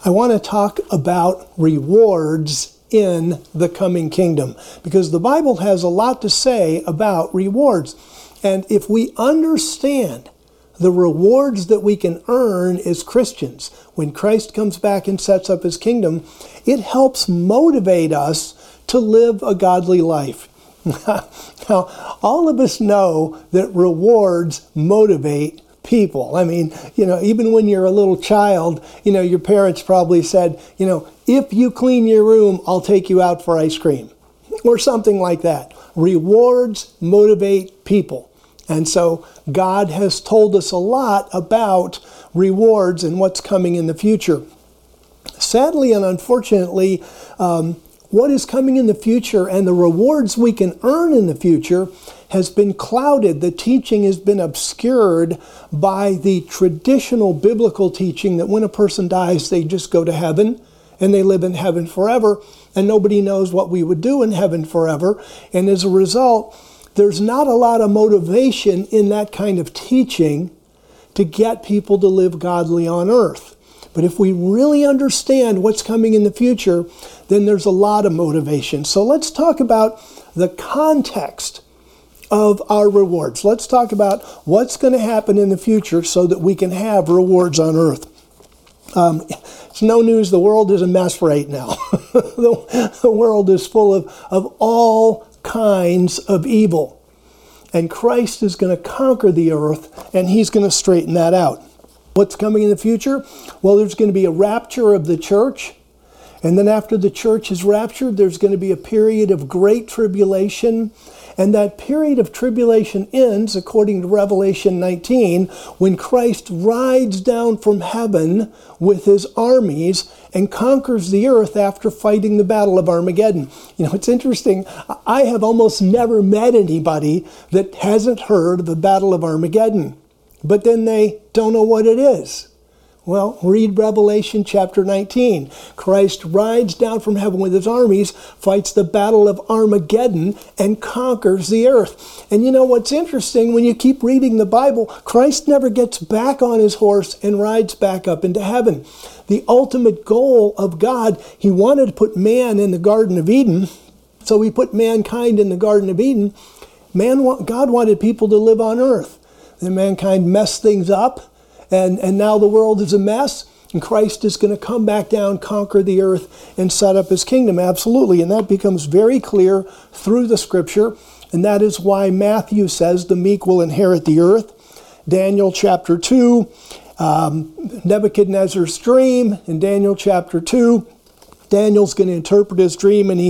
I want to talk about rewards in the coming kingdom, because the Bible has a lot to say about rewards. And if we understand the rewards that we can earn as Christians when Christ comes back and sets up his kingdom, it helps motivate us to live a godly life. Now, all of us know that rewards motivate people. I mean, even when you're a little child, your parents probably said, if you clean your room, I'll take you out for ice cream, or something like that. Rewards motivate people. And so God has told us a lot about rewards and what's coming in the future. Sadly and unfortunately, what is coming in the future and the rewards we can earn in the future has been clouded. The teaching has been obscured by the traditional biblical teaching that when a person dies, they just go to heaven and they live in heaven forever, and nobody knows what we would do in heaven forever. And as a result, there's not a lot of motivation in that kind of teaching to get people to live godly on earth. But if we really understand what's coming in the future, then there's a lot of motivation. So let's talk about the context of our rewards. Let's talk about what's going to happen in the future so that we can have rewards on earth. It's no news, the world is a mess right now. The world is full of all kinds of evil. And Christ is going to conquer the earth, and he's going to straighten that out. What's coming in the future? Well, there's going to be a rapture of the church. And then after the church is raptured, there's going to be a period of great tribulation. And that period of tribulation ends, according to Revelation 19, when Christ rides down from heaven with his armies and conquers the earth after fighting the Battle of Armageddon. It's interesting. I have almost never met anybody that hasn't heard of the Battle of Armageddon, but then they don't know what it is. Well, read Revelation chapter 19. Christ rides down from heaven with his armies, fights the Battle of Armageddon, and conquers the earth. And what's interesting, when you keep reading the Bible, Christ never gets back on his horse and rides back up into heaven. The ultimate goal of God, he wanted to put man in the Garden of Eden, so he put mankind in the Garden of Eden. God wanted people to live on earth. Then mankind messed things up. And now the world is a mess, and Christ is going to come back down, conquer the earth, and set up his kingdom. Absolutely. And that becomes very clear through the scripture. And that is why Matthew says the meek will inherit the earth. Daniel chapter 2, Nebuchadnezzar's dream in Daniel chapter 2. Daniel's going to interpret his dream, and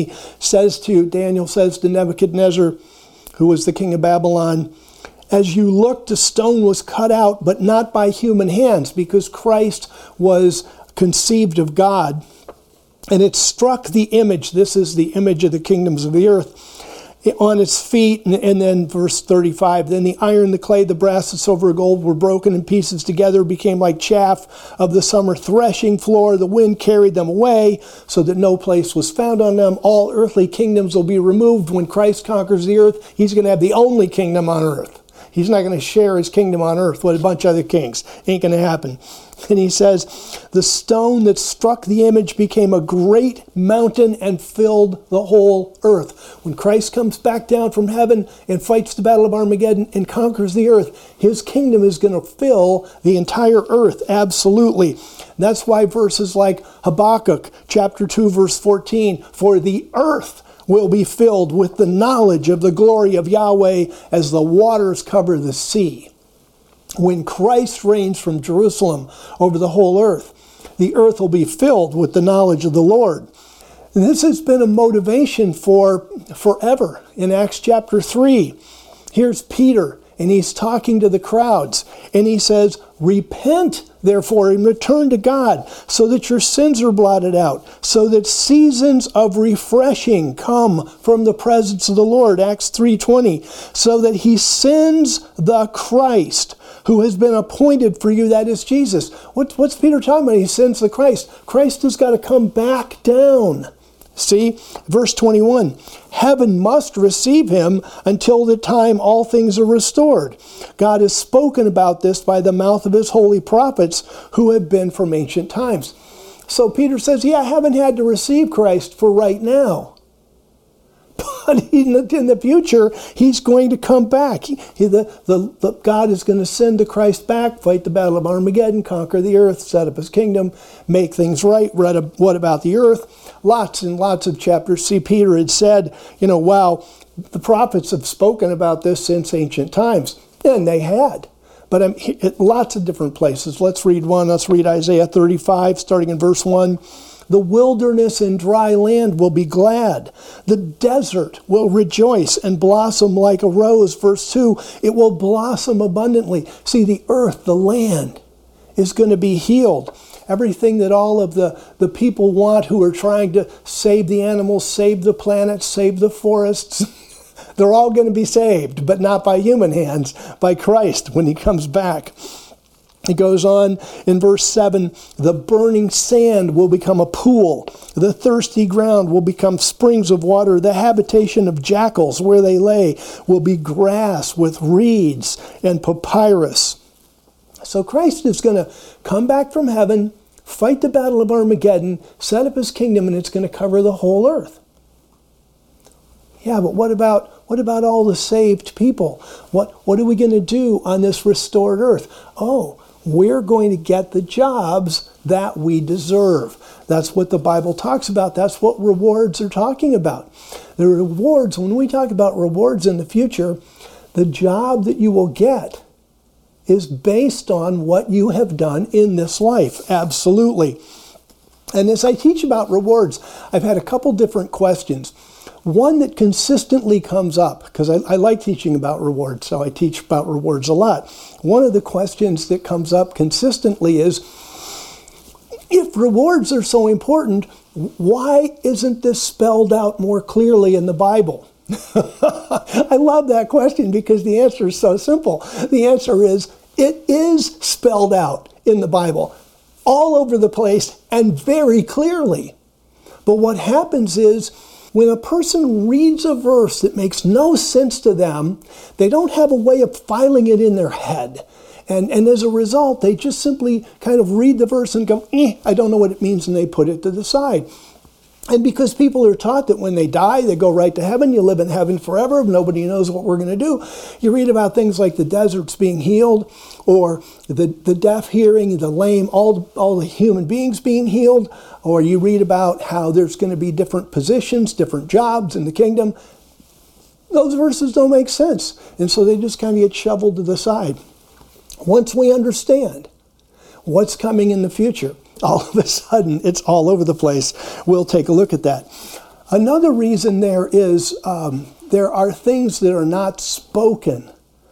Daniel says to Nebuchadnezzar, who was the king of Babylon, as you looked, a stone was cut out, but not by human hands, because Christ was conceived of God. And it struck the image, this is the image of the kingdoms of the earth, on its feet. And then verse 35, then the iron, the clay, the brass, the silver, gold were broken in pieces together, became like chaff of the summer threshing floor. The wind carried them away, so that no place was found on them. All earthly kingdoms will be removed. When Christ conquers the earth, he's going to have the only kingdom on earth. He's not going to share his kingdom on earth with a bunch of other kings. Ain't going to happen. And he says, the stone that struck the image became a great mountain and filled the whole earth. When Christ comes back down from heaven and fights the Battle of Armageddon and conquers the earth, his kingdom is going to fill the entire earth. Absolutely. That's why verses like Habakkuk chapter 2, verse 14, for the earth will be filled with the knowledge of the glory of Yahweh as the waters cover the sea. When Christ reigns from Jerusalem over the whole earth, the earth will be filled with the knowledge of the Lord. And this has been a motivation for forever. In Acts chapter 3, here's Peter, and he's talking to the crowds, and he says, repent, therefore, and return to God, so that your sins are blotted out, so that seasons of refreshing come from the presence of the Lord, Acts 3:20, so that he sends the Christ, who has been appointed for you, that is Jesus. What's Peter talking about? He sends the Christ. Christ has got to come back down. See, verse 21, heaven must receive him until the time all things are restored. God has spoken about this by the mouth of his holy prophets who have been from ancient times. So Peter says, yeah, I haven't had to receive Christ for right now. But in the future, he's going to come back. God is going to send the Christ back, fight the battle of Armageddon, conquer the earth, set up his kingdom, make things right. What about the earth? Lots and lots of chapters. See, Peter had said, wow, the prophets have spoken about this since ancient times. And they had. But lots of different places. Let's read one. Let's read Isaiah 35, starting in verse 1. The wilderness and dry land will be glad. The desert will rejoice and blossom like a rose. Verse 2, it will blossom abundantly. See, the earth, the land, is going to be healed. Everything that all of the people want who are trying to save the animals, save the planet, save the forests, they're all going to be saved, but not by human hands, by Christ when he comes back. He goes on in verse 7, the burning sand will become a pool. The thirsty ground will become springs of water. The habitation of jackals where they lay will be grass with reeds and papyrus. So Christ is going to come back from heaven, fight the battle of Armageddon, set up his kingdom, and it's going to cover the whole earth. Yeah, but what about all the saved people? What are we going to do on this restored earth? Oh, we're going to get the jobs that we deserve. That's what the Bible talks about. That's what rewards are talking about. The rewards, when we talk about rewards in the future, the job that you will get is based on what you have done in this life. Absolutely. And as I teach about rewards, I've had a couple different questions. One that consistently comes up, because I like teaching about rewards, so I teach about rewards a lot. One of the questions that comes up consistently is, if rewards are so important, why isn't this spelled out more clearly in the Bible? I love that question because the answer is so simple. The answer is, it is spelled out in the Bible, all over the place and very clearly. But what happens is, when a person reads a verse that makes no sense to them, they don't have a way of filing it in their head. And as a result, they just simply kind of read the verse and go, I don't know what it means, and they put it to the side. And because people are taught that when they die, they go right to heaven, you live in heaven forever, nobody knows what we're going to do. You read about things like the deserts being healed, or the deaf hearing, the lame, all the human beings being healed, or you read about how there's going to be different positions, different jobs in the kingdom. Those verses don't make sense. And so they just kind of get shoveled to the side. Once we understand what's coming in the future, all of a sudden, it's all over the place. We'll take a look at that. Another reason there is, there are things that are not spoken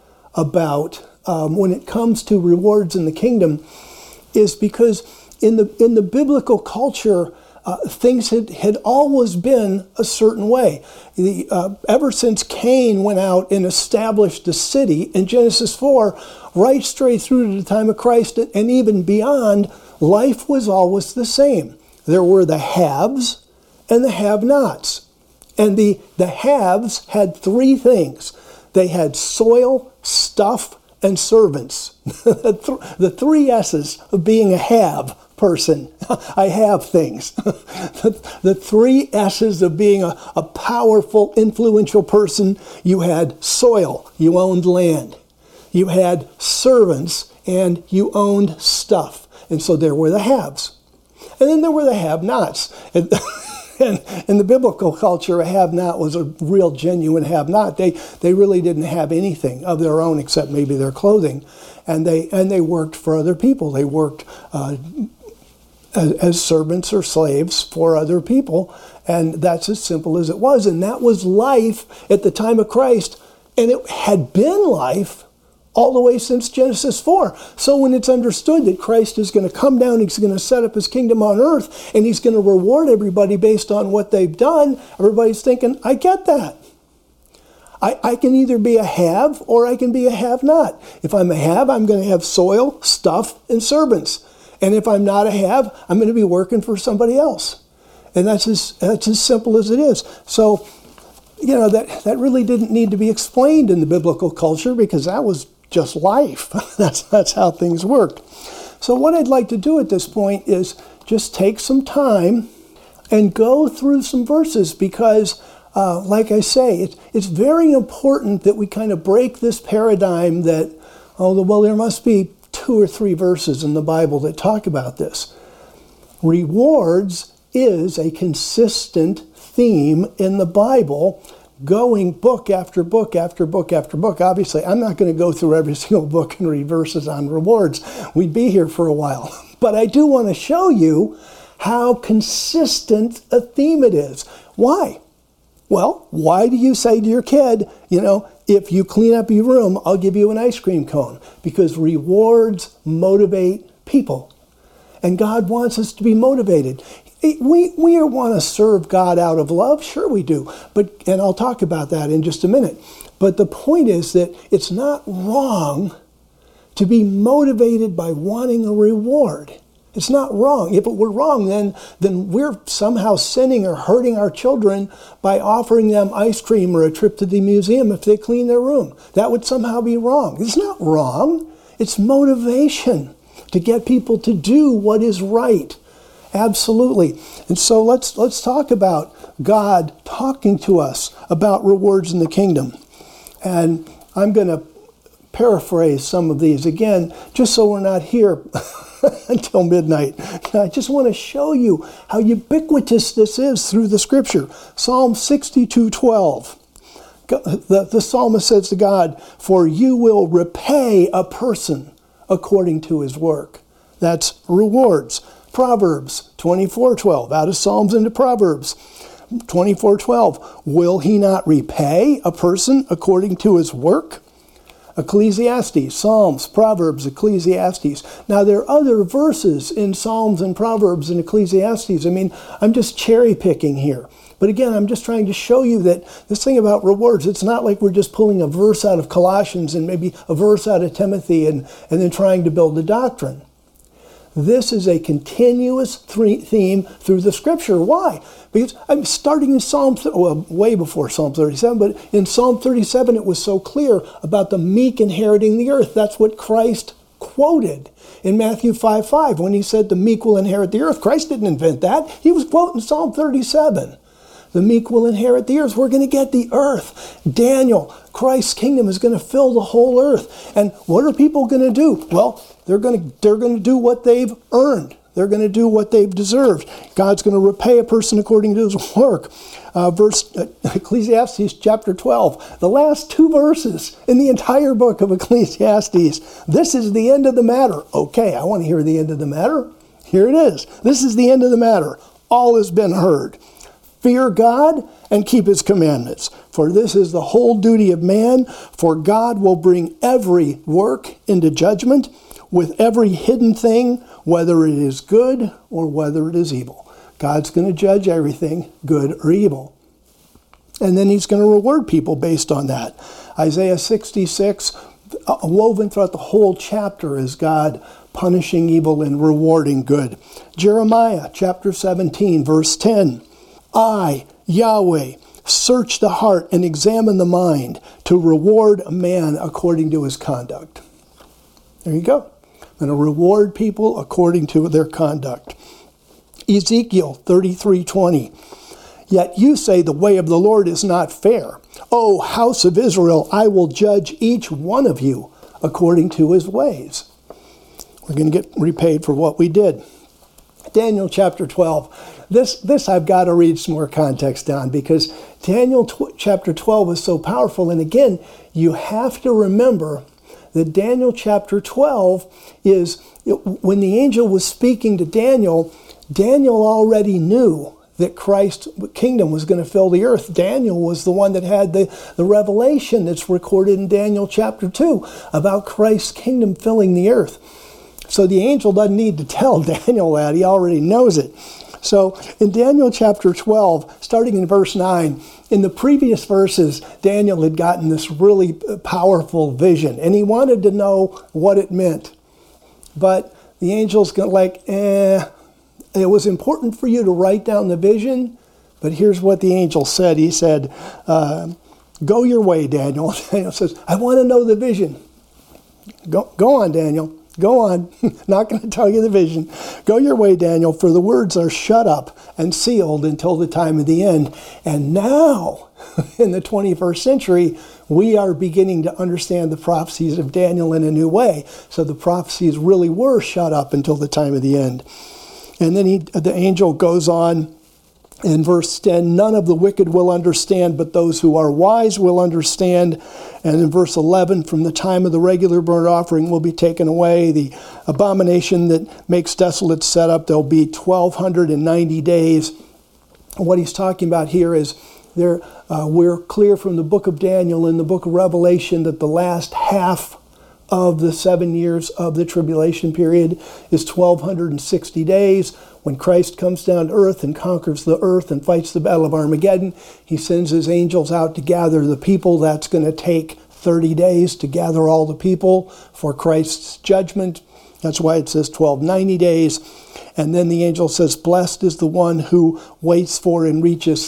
about when it comes to rewards in the kingdom, is because in the biblical culture, things had always been a certain way. Ever since Cain went out and established a city in Genesis 4, right straight through to the time of Christ and even beyond, life was always the same. There were the haves and the have-nots. And the haves had three things. They had soil, stuff, and servants. The three S's of being a have person. I have things. The three S's of being a powerful, influential person. You had soil, you owned land. You had servants, and you owned stuff. And so there were the haves. And then there were the have-nots. And in the biblical culture, a have-not was a real genuine have-not. They really didn't have anything of their own except maybe their clothing. And they worked for other people. They worked as servants or slaves for other people. And that's as simple as it was. And that was life at the time of Christ. And it had been life all the way since Genesis 4. So when it's understood that Christ is going to come down, he's going to set up his kingdom on earth, and he's going to reward everybody based on what they've done, everybody's thinking, I get that. I can either be a have or I can be a have-not. If I'm a have, I'm going to have soil, stuff, and servants. And if I'm not a have, I'm going to be working for somebody else. And that's as simple as it is. So, that really didn't need to be explained in the biblical culture because that was just life. That's how things worked. So what I'd like to do at this point is just take some time and go through some verses because, like I say, it's very important that we kind of break this paradigm that, well, there must be 2 or 3 verses in the Bible that talk about this. Rewards is a consistent theme in the Bible, going book after book after book after book. Obviously, I'm not going to go through every single book and read verses on rewards. We'd be here for a while. But I do want to show you how consistent a theme it is. Why? Well, why do you say to your kid, if you clean up your room, I'll give you an ice cream cone? Because rewards motivate people. And God wants us to be motivated. We want to serve God out of love. Sure we do. And I'll talk about that in just a minute. But the point is that it's not wrong to be motivated by wanting a reward. It's not wrong. If it were wrong, then we're somehow sinning or hurting our children by offering them ice cream or a trip to the museum if they clean their room. That would somehow be wrong. It's not wrong. It's motivation to get people to do what is right. Absolutely. And so let's talk about God talking to us about rewards in the kingdom. And I'm going to paraphrase some of these again, just so we're not here until midnight. I just want to show you how ubiquitous this is through the scripture. Psalm 62:12. The psalmist says to God, "For you will repay a person according to his work." That's rewards. Proverbs 24:12, out of Psalms into Proverbs. 24:12, will he not repay a person according to his work? Ecclesiastes, Psalms, Proverbs, Ecclesiastes. Now there are other verses in Psalms and Proverbs and Ecclesiastes. I'm just cherry picking here. But again, I'm just trying to show you that this thing about rewards, it's not like we're just pulling a verse out of Colossians and maybe a verse out of Timothy and then trying to build a doctrine. This is a continuous theme through the scripture. Why? Because I'm starting in way before Psalm 37, but in Psalm 37 it was so clear about the meek inheriting the earth. That's what Christ quoted in Matthew 5:5 when he said the meek will inherit the earth. Christ didn't invent that. He was quoting Psalm 37. The meek will inherit the earth. We're going to get the earth. Daniel, Christ's kingdom is going to fill the whole earth. And what are people going to do? Well, they're going to do what they've earned. They're going to do what they've deserved. God's going to repay a person according to his work. Ecclesiastes chapter 12, the last 2 verses in the entire book of Ecclesiastes. This is the end of the matter. Okay, I want to hear the end of the matter. Here it is. This is the end of the matter. All has been heard. Fear God and keep his commandments, for this is the whole duty of man, for God will bring every work into judgment with every hidden thing, whether it is good or whether it is evil. God's going to judge everything, good or evil. And then he's going to reward people based on that. Isaiah 66, woven throughout the whole chapter, is God punishing evil and rewarding good. Jeremiah chapter 17, verse 10. I, Yahweh, search the heart and examine the mind to reward a man according to his conduct. There you go. I'm going to reward people according to their conduct. Ezekiel 33:20. Yet you say the way of the Lord is not fair. O house of Israel, I will judge each one of you according to his ways. We're going to get repaid for what we did. Daniel chapter 12. This I've got to read some more context on because Daniel chapter 12 is so powerful. And again, you have to remember that Daniel chapter 12 is, when the angel was speaking to Daniel, Daniel already knew that Christ's kingdom was going to fill the earth. Daniel was the one that had the revelation that's recorded in Daniel chapter 2 about Christ's kingdom filling the earth. So the angel doesn't need to tell Daniel that. He already knows it. So in Daniel chapter 12, starting in verse 9, in the previous verses, Daniel had gotten this really powerful vision, and he wanted to know what it meant. But the angel's it was important for you to write down the vision, but here's what the angel said. He said, go your way, Daniel. Daniel says, I want to know the vision. Go on, Daniel. Go on. Not going to tell you the vision. Go your way, Daniel, for the words are shut up and sealed until the time of the end. And now, in the 21st century, we are beginning to understand the prophecies of Daniel in a new way. So the prophecies really were shut up until the time of the end. And then the angel goes on in verse 10, none of the wicked will understand, but those who are wise will understand. And in verse 11, from the time of the regular burnt offering will be taken away. The abomination that makes desolate set up, there'll be 1,290 days. What he's talking about here is we're clear from the book of Daniel and the book of Revelation that the last half of the 7 years of the tribulation period is 1,260 days. When Christ comes down to earth and conquers the earth and fights the battle of Armageddon, he sends his angels out to gather the people. That's going to take 30 days to gather all the people for Christ's judgment. That's why it says 1,290 days. And then the angel says, blessed is the one who waits for and reaches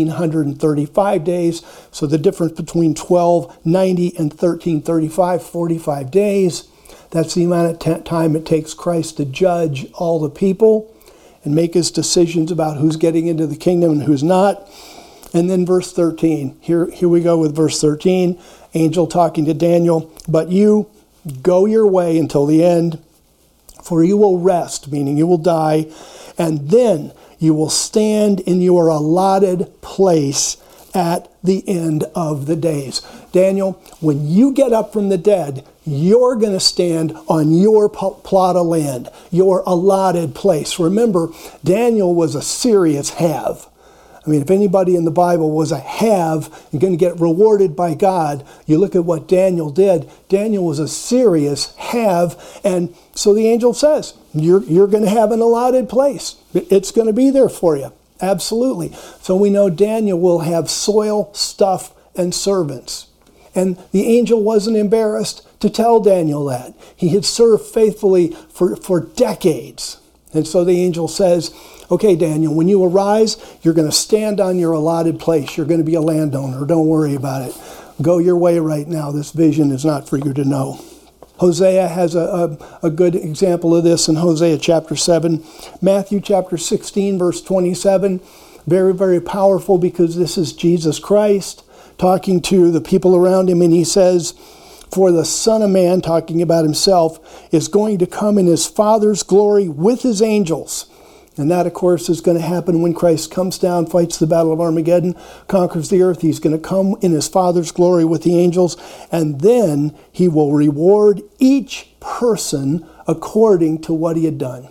1,335 days. So the difference between 1,290 and 1,335, 45 days. That's the amount of time it takes Christ to judge all the people and make his decisions about who's getting into the kingdom and who's not. And then verse 13. Here we go with verse 13. Angel talking to Daniel. But you go your way until the end, for you will rest, meaning you will die, and then you will stand in your allotted place at the end of the days. Daniel, when you get up from the dead, you're going to stand on your plot of land, your allotted place. Remember, Daniel was a serious have. I mean, if anybody in the Bible was a have and going to get rewarded by God, you look at what Daniel did. Daniel was a serious have, and so the angel says, you're going to have an allotted place. It's going to be there for you. Absolutely. So we know Daniel will have soil, stuff, and servants. And the angel wasn't embarrassed to tell Daniel that. He had served faithfully for decades. And so the angel says, okay, Daniel, when you arise, you're going to stand on your allotted place. You're going to be a landowner. Don't worry about it. Go your way right now. This vision is not for you to know. Hosea has a good example of this in Hosea chapter 7. Matthew chapter 16, verse 27. Very, very powerful because this is Jesus Christ talking to the people around him. And he says, for the Son of Man, talking about himself, is going to come in his Father's glory with his angels. And that, of course, is going to happen when Christ comes down, fights the battle of Armageddon, conquers the earth. He's going to come in his Father's glory with the angels, and then he will reward each person according to what he had done.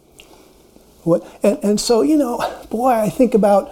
And so, boy, I think about,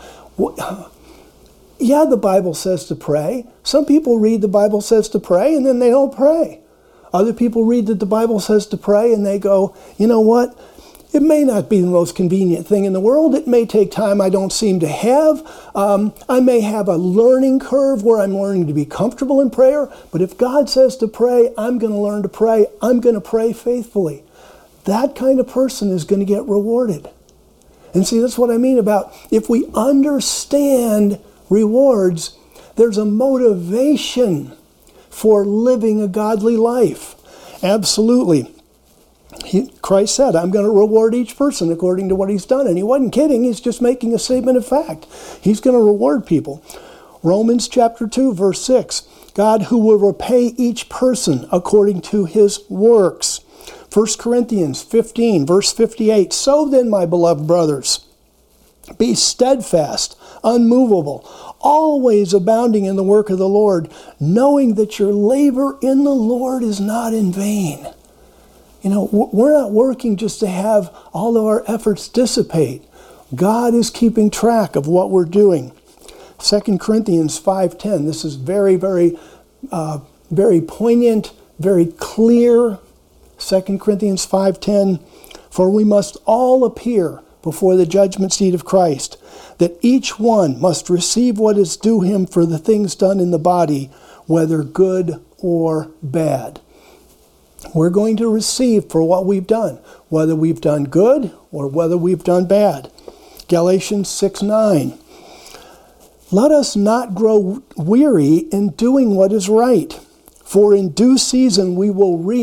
the Bible says to pray. Some people read the Bible says to pray, and then they don't pray. Other people read that the Bible says to pray, and they go, you know what? It may not be the most convenient thing in the world. It may take time I don't seem to have. I may have a learning curve where I'm learning to be comfortable in prayer. But if God says to pray, I'm going to learn to pray. I'm going to pray faithfully. That kind of person is going to get rewarded. And see, that's what I mean about if we understand rewards, there's a motivation for living a godly life. Absolutely. Christ said, I'm going to reward each person according to what he's done. And he wasn't kidding. He's just making a statement of fact. He's going to reward people. Romans chapter 2, verse 6. God who will repay each person according to his works. 1 Corinthians 15, verse 58. So then, my beloved brothers, be steadfast, unmovable, always abounding in the work of the Lord, knowing that your labor in the Lord is not in vain. We're not working just to have all of our efforts dissipate. God is keeping track of what we're doing. 2 Corinthians 5:10. This is very, very, very poignant, very clear. 2 Corinthians 5:10. For we must all appear before the judgment seat of Christ, that each one must receive what is due him for the things done in the body, whether good or bad. We're going to receive for what we've done, whether we've done good or whether we've done bad. Galatians 6:9. Let us not grow weary in doing what is right, for in due season we will reap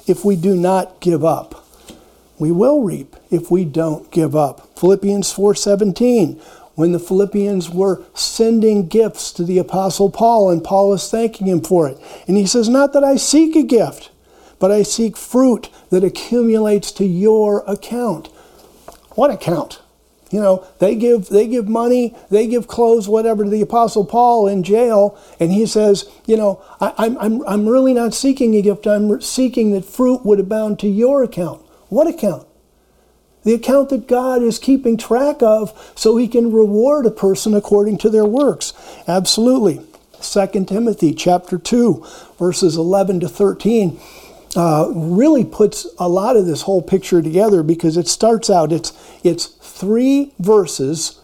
if we do not give up. We will reap if we don't give up. Philippians 4:17, when the Philippians were sending gifts to the Apostle Paul, and Paul is thanking him for it. And he says, not that I seek a gift, but I seek fruit that accumulates to your account. What account? You know, they give money, they give clothes, whatever, to the Apostle Paul in jail, and he says, you know, I'm really not seeking a gift. I'm seeking that fruit would abound to your account. What account? The account that God is keeping track of so he can reward a person according to their works. Absolutely. 2 Timothy chapter 2, verses 11 to 13, really puts a lot of this whole picture together, because it starts out, it's 3 verses,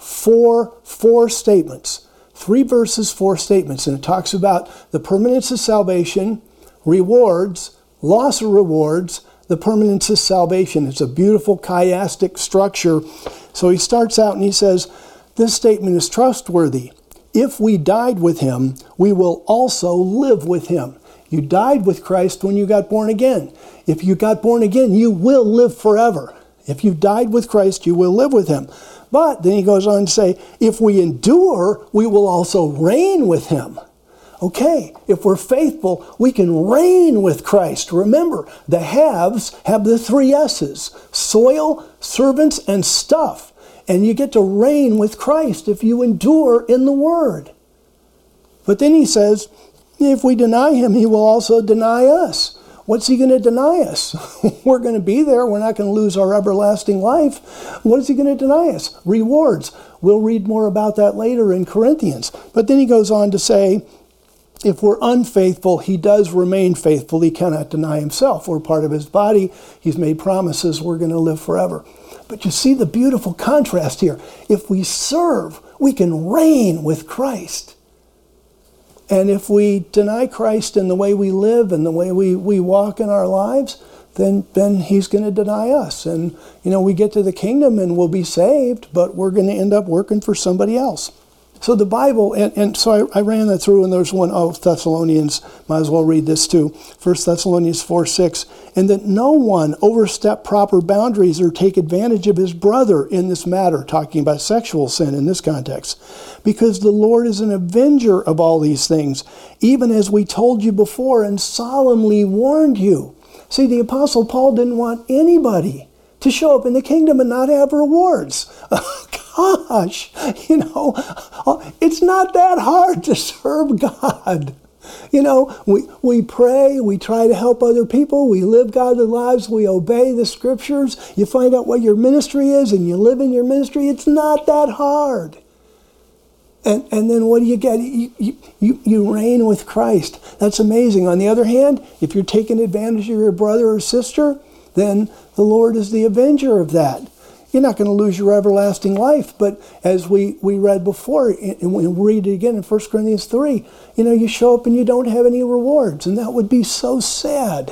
four statements. 3 verses, 4 statements. And it talks about the permanence of salvation, rewards, loss of rewards, the permanence of salvation. It's a beautiful chiastic structure. So he starts out and he says, this statement is trustworthy. If we died with him, we will also live with him. You died with Christ when you got born again. If you got born again, you will live forever. If you died with Christ, you will live with him. But then he goes on to say, if we endure, we will also reign with him. Okay, if we're faithful, we can reign with Christ. Remember, the haves have the 3 S's: soil, servants, and stuff. And you get to reign with Christ if you endure in the Word. But then he says, if we deny him, he will also deny us. What's he going to deny us? We're going to be there. We're not going to lose our everlasting life. What is he going to deny us? Rewards. We'll read more about that later in Corinthians. But then he goes on to say, if we're unfaithful, he does remain faithful. He cannot deny himself. We're part of his body. He's made promises. We're going to live forever. But you see the beautiful contrast here. If we serve, we can reign with Christ. And if we deny Christ in the way we live and the way we walk in our lives, then he's going to deny us. And, you know, we get to the kingdom and we'll be saved, but we're going to end up working for somebody else. So the Bible, and so I ran that through, and there's one, Thessalonians, might as well read this too. 1 Thessalonians 4:6, and that no one overstep proper boundaries or take advantage of his brother in this matter, talking about sexual sin in this context, because the Lord is an avenger of all these things, even as we told you before and solemnly warned you. See, the Apostle Paul didn't want anybody to show up in the kingdom and not have rewards. Gosh, you know, it's not that hard to serve God. You know, we pray, we try to help other people, we live godly lives, we obey the scriptures, you find out what your ministry is and you live in your ministry. It's not that hard. And then what do you get? You reign with Christ. That's amazing. On the other hand, if you're taking advantage of your brother or sister, then the Lord is the avenger of that. You're not going to lose your everlasting life, but as we read before, and we read it again in 1 Corinthians 3, you know, you show up and you don't have any rewards, and that would be so sad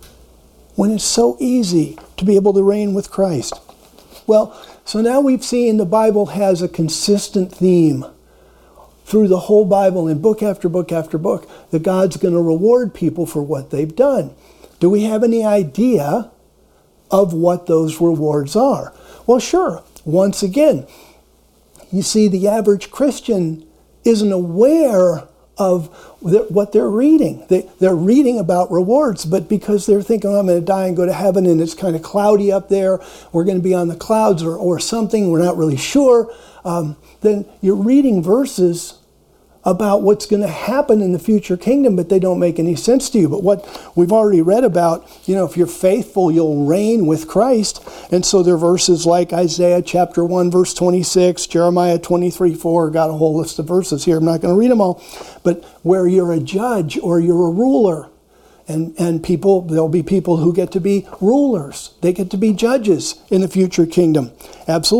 when it's so easy to be able to reign with Christ. Well, so now we've seen the Bible has a consistent theme through the whole Bible, in book after book after book, that God's going to reward people for what they've done. Do we have any idea of what those rewards are? Well, sure. Once again, you see, the average Christian isn't aware of what they're reading. They're reading about rewards, but because they're thinking, oh, I'm going to die and go to heaven, and it's kind of cloudy up there, we're going to be on the clouds or something, we're not really sure, then you're reading verses about what's going to happen in the future kingdom, but they don't make any sense to you. But what we've already read about, you know, if you're faithful, you'll reign with Christ. And so there are verses like Isaiah chapter 1, verse 26, Jeremiah 23:4, got a whole list of verses here. I'm not going to read them all. But where you're a judge or you're a ruler, and people, there'll be people who get to be rulers. They get to be judges in the future kingdom. Absolutely.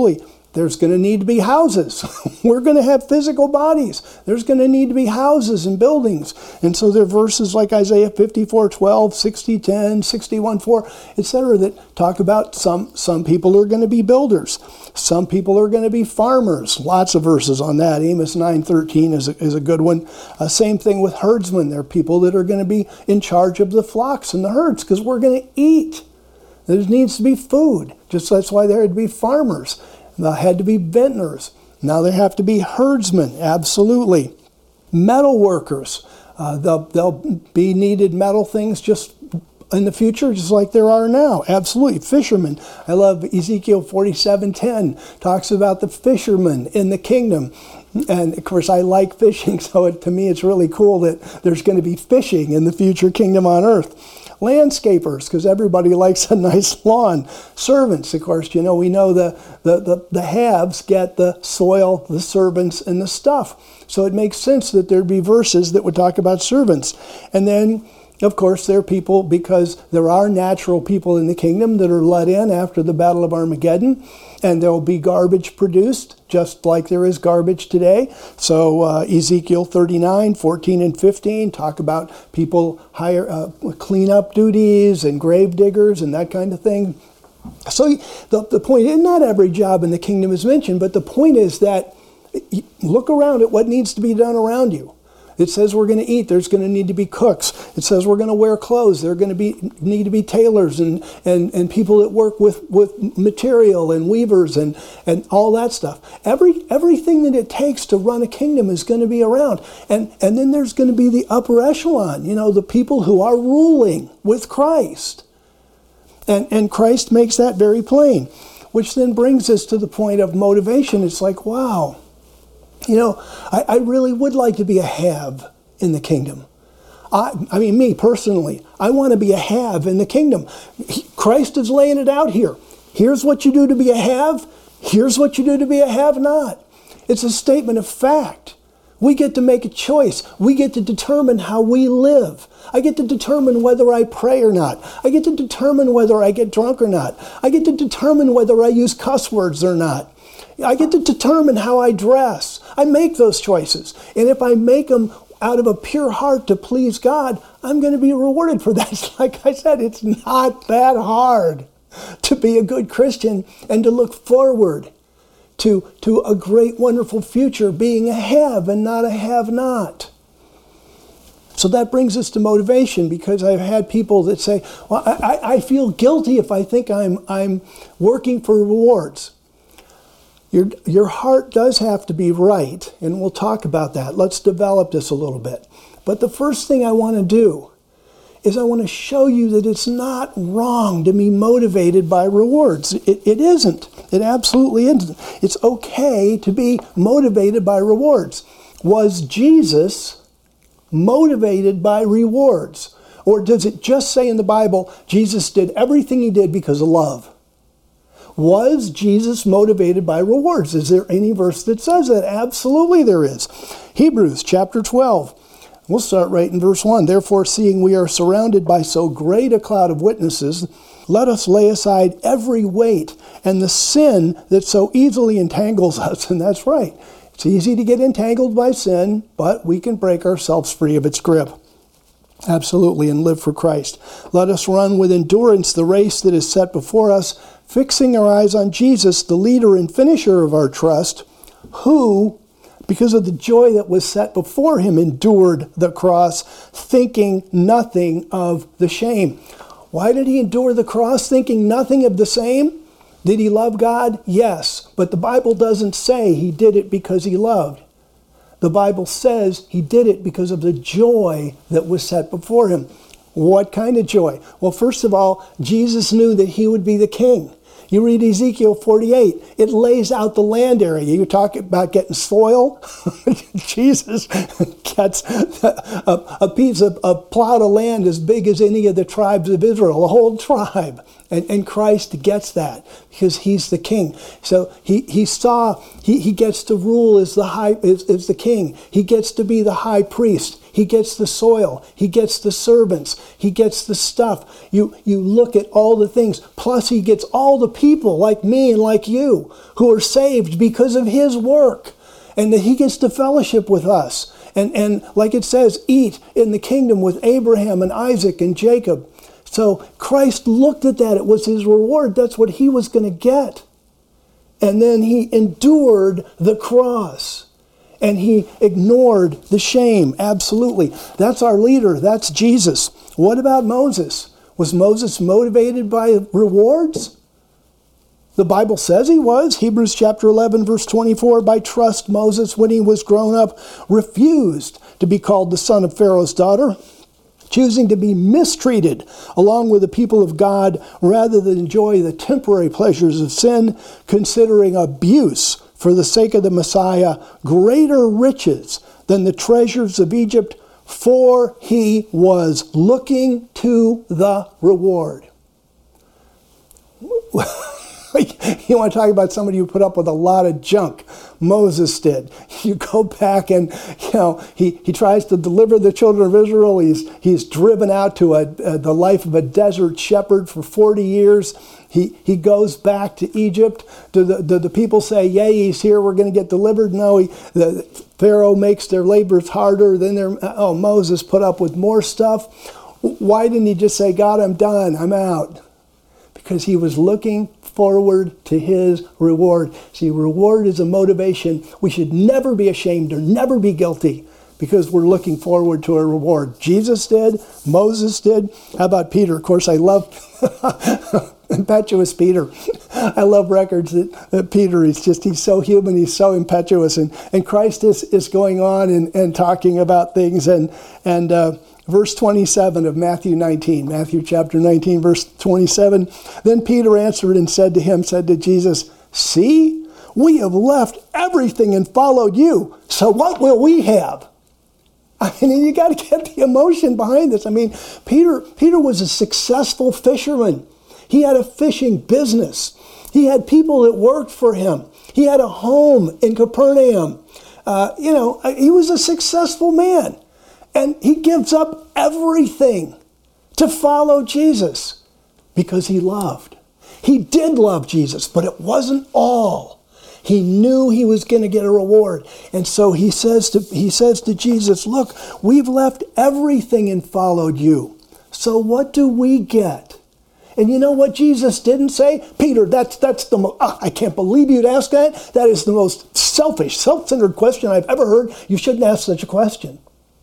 there's going to need to be houses. We're going to have physical bodies. There's going to need to be houses and buildings. And so there are verses like Isaiah 54:12, 60:10, 61:4, etc. that talk about some people are going to be builders. Some people are going to be farmers. Lots of verses on that. Amos 9:13 is a good one. Same thing with herdsmen. There are people that are going to be in charge of the flocks and the herds because we're going to eat. There needs to be food. Just that's why there had to be farmers. There had to be vintners. Now there have to be herdsmen, absolutely. Metal workers. There'll be needed metal things just in the future, just like there are now. Absolutely. Fishermen. I love Ezekiel 47:10. Talks about the fishermen in the kingdom. And of course, I like fishing, so to me it's really cool that there's going to be fishing in the future kingdom on earth. Landscapers, because everybody likes a nice lawn. Servants, of course, we know the haves get the soil, the servants, and the stuff. So it makes sense that there'd be verses that would talk about servants. And then, of course, there are people, because there are natural people in the kingdom that are let in after the Battle of Armageddon, and there will be garbage produced, just like there is garbage today. So Ezekiel 39:14 and 15 talk about people hire cleanup duties and grave diggers and that kind of thing. So the point is, not every job in the kingdom is mentioned, but the point is that look around at what needs to be done around you. It says we're going to eat. There's going to need to be cooks. It says we're going to wear clothes. There are going to need to be tailors and people that work with material and weavers and all that stuff. Everything that it takes to run a kingdom is going to be around. And then there's going to be the upper echelon, the people who are ruling with Christ. And Christ makes that very plain, which then brings us to the point of motivation. It's like, wow. I really would like to be a have in the kingdom. I mean, me personally, I want to be a have in the kingdom. Christ is laying it out here. Here's what you do to be a have. Here's what you do to be a have-not. It's a statement of fact. We get to make a choice. We get to determine how we live. I get to determine whether I pray or not. I get to determine whether I get drunk or not. I get to determine whether I use cuss words or not. I get to determine how I dress. I make those choices. And if I make them out of a pure heart to please God, I'm going to be rewarded for that. Like I said, it's not that hard to be a good Christian and to look forward to a great, wonderful future being a have and not a have-not. So that brings us to motivation, because I've had people that say, well, I feel guilty if I think I'm working for rewards. Your heart does have to be right, and we'll talk about that. Let's develop this a little bit. But the first thing I want to do is I want to show you that it's not wrong to be motivated by rewards. It isn't. It absolutely isn't. It's okay to be motivated by rewards. Was Jesus motivated by rewards? Or does it just say in the Bible, Jesus did everything he did because of love? Was Jesus motivated by rewards? Is there any verse that says that? Absolutely there is. Hebrews chapter 12. We'll start right in verse 1. Therefore, seeing we are surrounded by so great a cloud of witnesses, let us lay aside every weight and the sin that so easily entangles us. And that's right. It's easy to get entangled by sin, but we can break ourselves free of its grip. Absolutely, and live for Christ. Let us run with endurance the race that is set before us, fixing our eyes on Jesus, the leader and finisher of our trust, who, because of the joy that was set before him, endured the cross, thinking nothing of the shame. Why did he endure the cross, thinking nothing of the same? Did he love God? Yes, but the Bible doesn't say he did it because he loved. The Bible says he did it because of the joy that was set before him. What kind of joy? Well, first of all, Jesus knew that he would be the king. You read Ezekiel 48, it lays out the land area. You talk about getting soil. Jesus gets a piece of plot of land as big as any of the tribes of Israel, a whole tribe. And Christ gets that because he's the king. So he gets to rule as the king. He gets to be the high priest. He gets the soil. He gets the servants. He gets the stuff. You look at all the things. Plus he gets all the people like me and like you who are saved because of his work. And that he gets to fellowship with us. And like it says, eat in the kingdom with Abraham and Isaac and Jacob. So Christ looked at that. It was his reward. That's what he was going to get. And then he endured the cross. And he ignored the shame. Absolutely. That's our leader. That's Jesus. What about Moses? Was Moses motivated by rewards? The Bible says he was. Hebrews chapter 11, verse 24, by trust Moses, when he was grown up, refused to be called the son of Pharaoh's daughter, choosing to be mistreated along with the people of God rather than enjoy the temporary pleasures of sin, considering abuse for the sake of the Messiah greater riches than the treasures of Egypt, for he was looking to the reward. You want to talk about somebody who put up with a lot of junk? Moses did. You go back and, he tries to deliver the children of Israel. He's driven out to the life of a desert shepherd for 40 years. He goes back to Egypt. Do the people say, yay, he's here, we're going to get delivered? No, the Pharaoh makes their labors harder. Then Moses put up with more stuff. Why didn't he just say, God, I'm done, I'm out? Because he was looking forward to his reward. See, reward is a motivation. We should never be ashamed or never be guilty because we're looking forward to a reward. Jesus did. Moses did. How about Peter? Of course, I love impetuous Peter. I love records that Peter is he's so human, he's so impetuous. And Christ is going on and talking about things. And verse 27 of Matthew 19, Matthew chapter 19, verse 27. Then Peter answered and said to Jesus, see, we have left everything and followed you. So what will we have? I mean, you got to get the emotion behind this. I mean, Peter was a successful fisherman. He had a fishing business. He had people that worked for him. He had a home in Capernaum. He was a successful man. And he gives up everything to follow Jesus because he loved. He did love Jesus, but it wasn't all. He knew he was going to get a reward. And so he says to Jesus, look, we've left everything and followed you. So what do we get? And you know what Jesus didn't say? Peter, that's the I can't believe you'd ask that. That is the most selfish, self-centered question I've ever heard. You shouldn't ask such a question.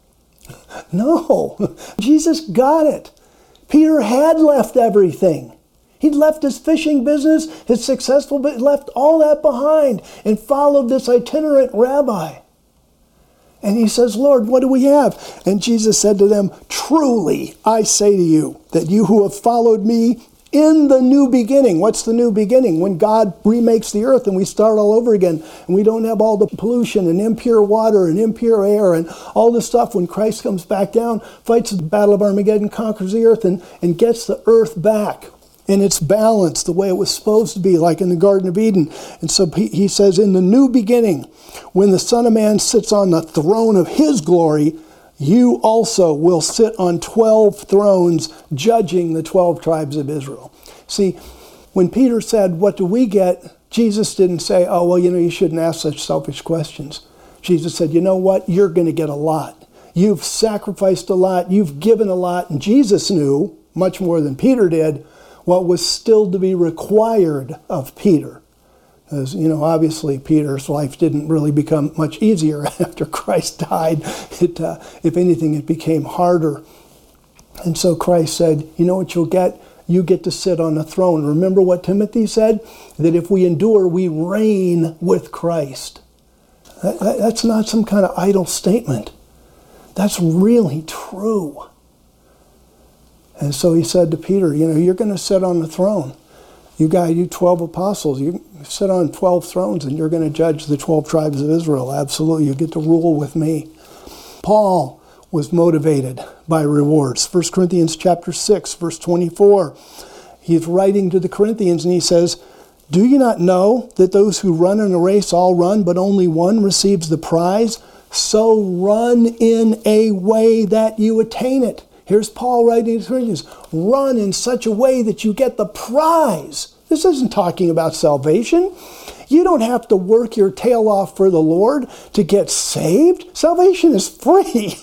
No, Jesus got it. Peter had left everything. He'd left his fishing business, his successful business, left all that behind and followed this itinerant rabbi. And he says, Lord, what do we have? And Jesus said to them, truly, I say to you, that you who have followed me in the new beginning. What's the new beginning? When God remakes the earth and we start all over again and we don't have all the pollution and impure water and impure air and all this stuff. When Christ comes back down, fights the battle of Armageddon, conquers the earth and gets the earth back in its balance the way it was supposed to be, like in the Garden of Eden. And so he says, in the new beginning, when the Son of Man sits on the throne of his glory, you also will sit on 12 thrones judging the 12 tribes of Israel. See, when Peter said, what do we get? Jesus didn't say, oh, well, you shouldn't ask such selfish questions. Jesus said, you know what? You're going to get a lot. You've sacrificed a lot. You've given a lot. And Jesus knew, much more than Peter did, what was still to be required of Peter. As obviously Peter's life didn't really become much easier after Christ died. If anything, it became harder. And so Christ said, you know what you'll get? You get to sit on the throne. Remember what Timothy said? That if we endure, we reign with Christ. That's not some kind of idle statement. That's really true. And so he said to Peter, you're going to sit on the throne. You 12 apostles, you sit on 12 thrones and you're going to judge the 12 tribes of Israel. Absolutely, you get to rule with me. Paul was motivated by rewards. 1 Corinthians chapter 6, verse 24. He's writing to the Corinthians and he says, do you not know that those who run in a race all run, but only one receives the prize? so run in a way that you attain it. Here's Paul writing to Corinthians, run in such a way that you get the prize. This isn't talking about salvation. You don't have to work your tail off for the Lord to get saved. Salvation is free.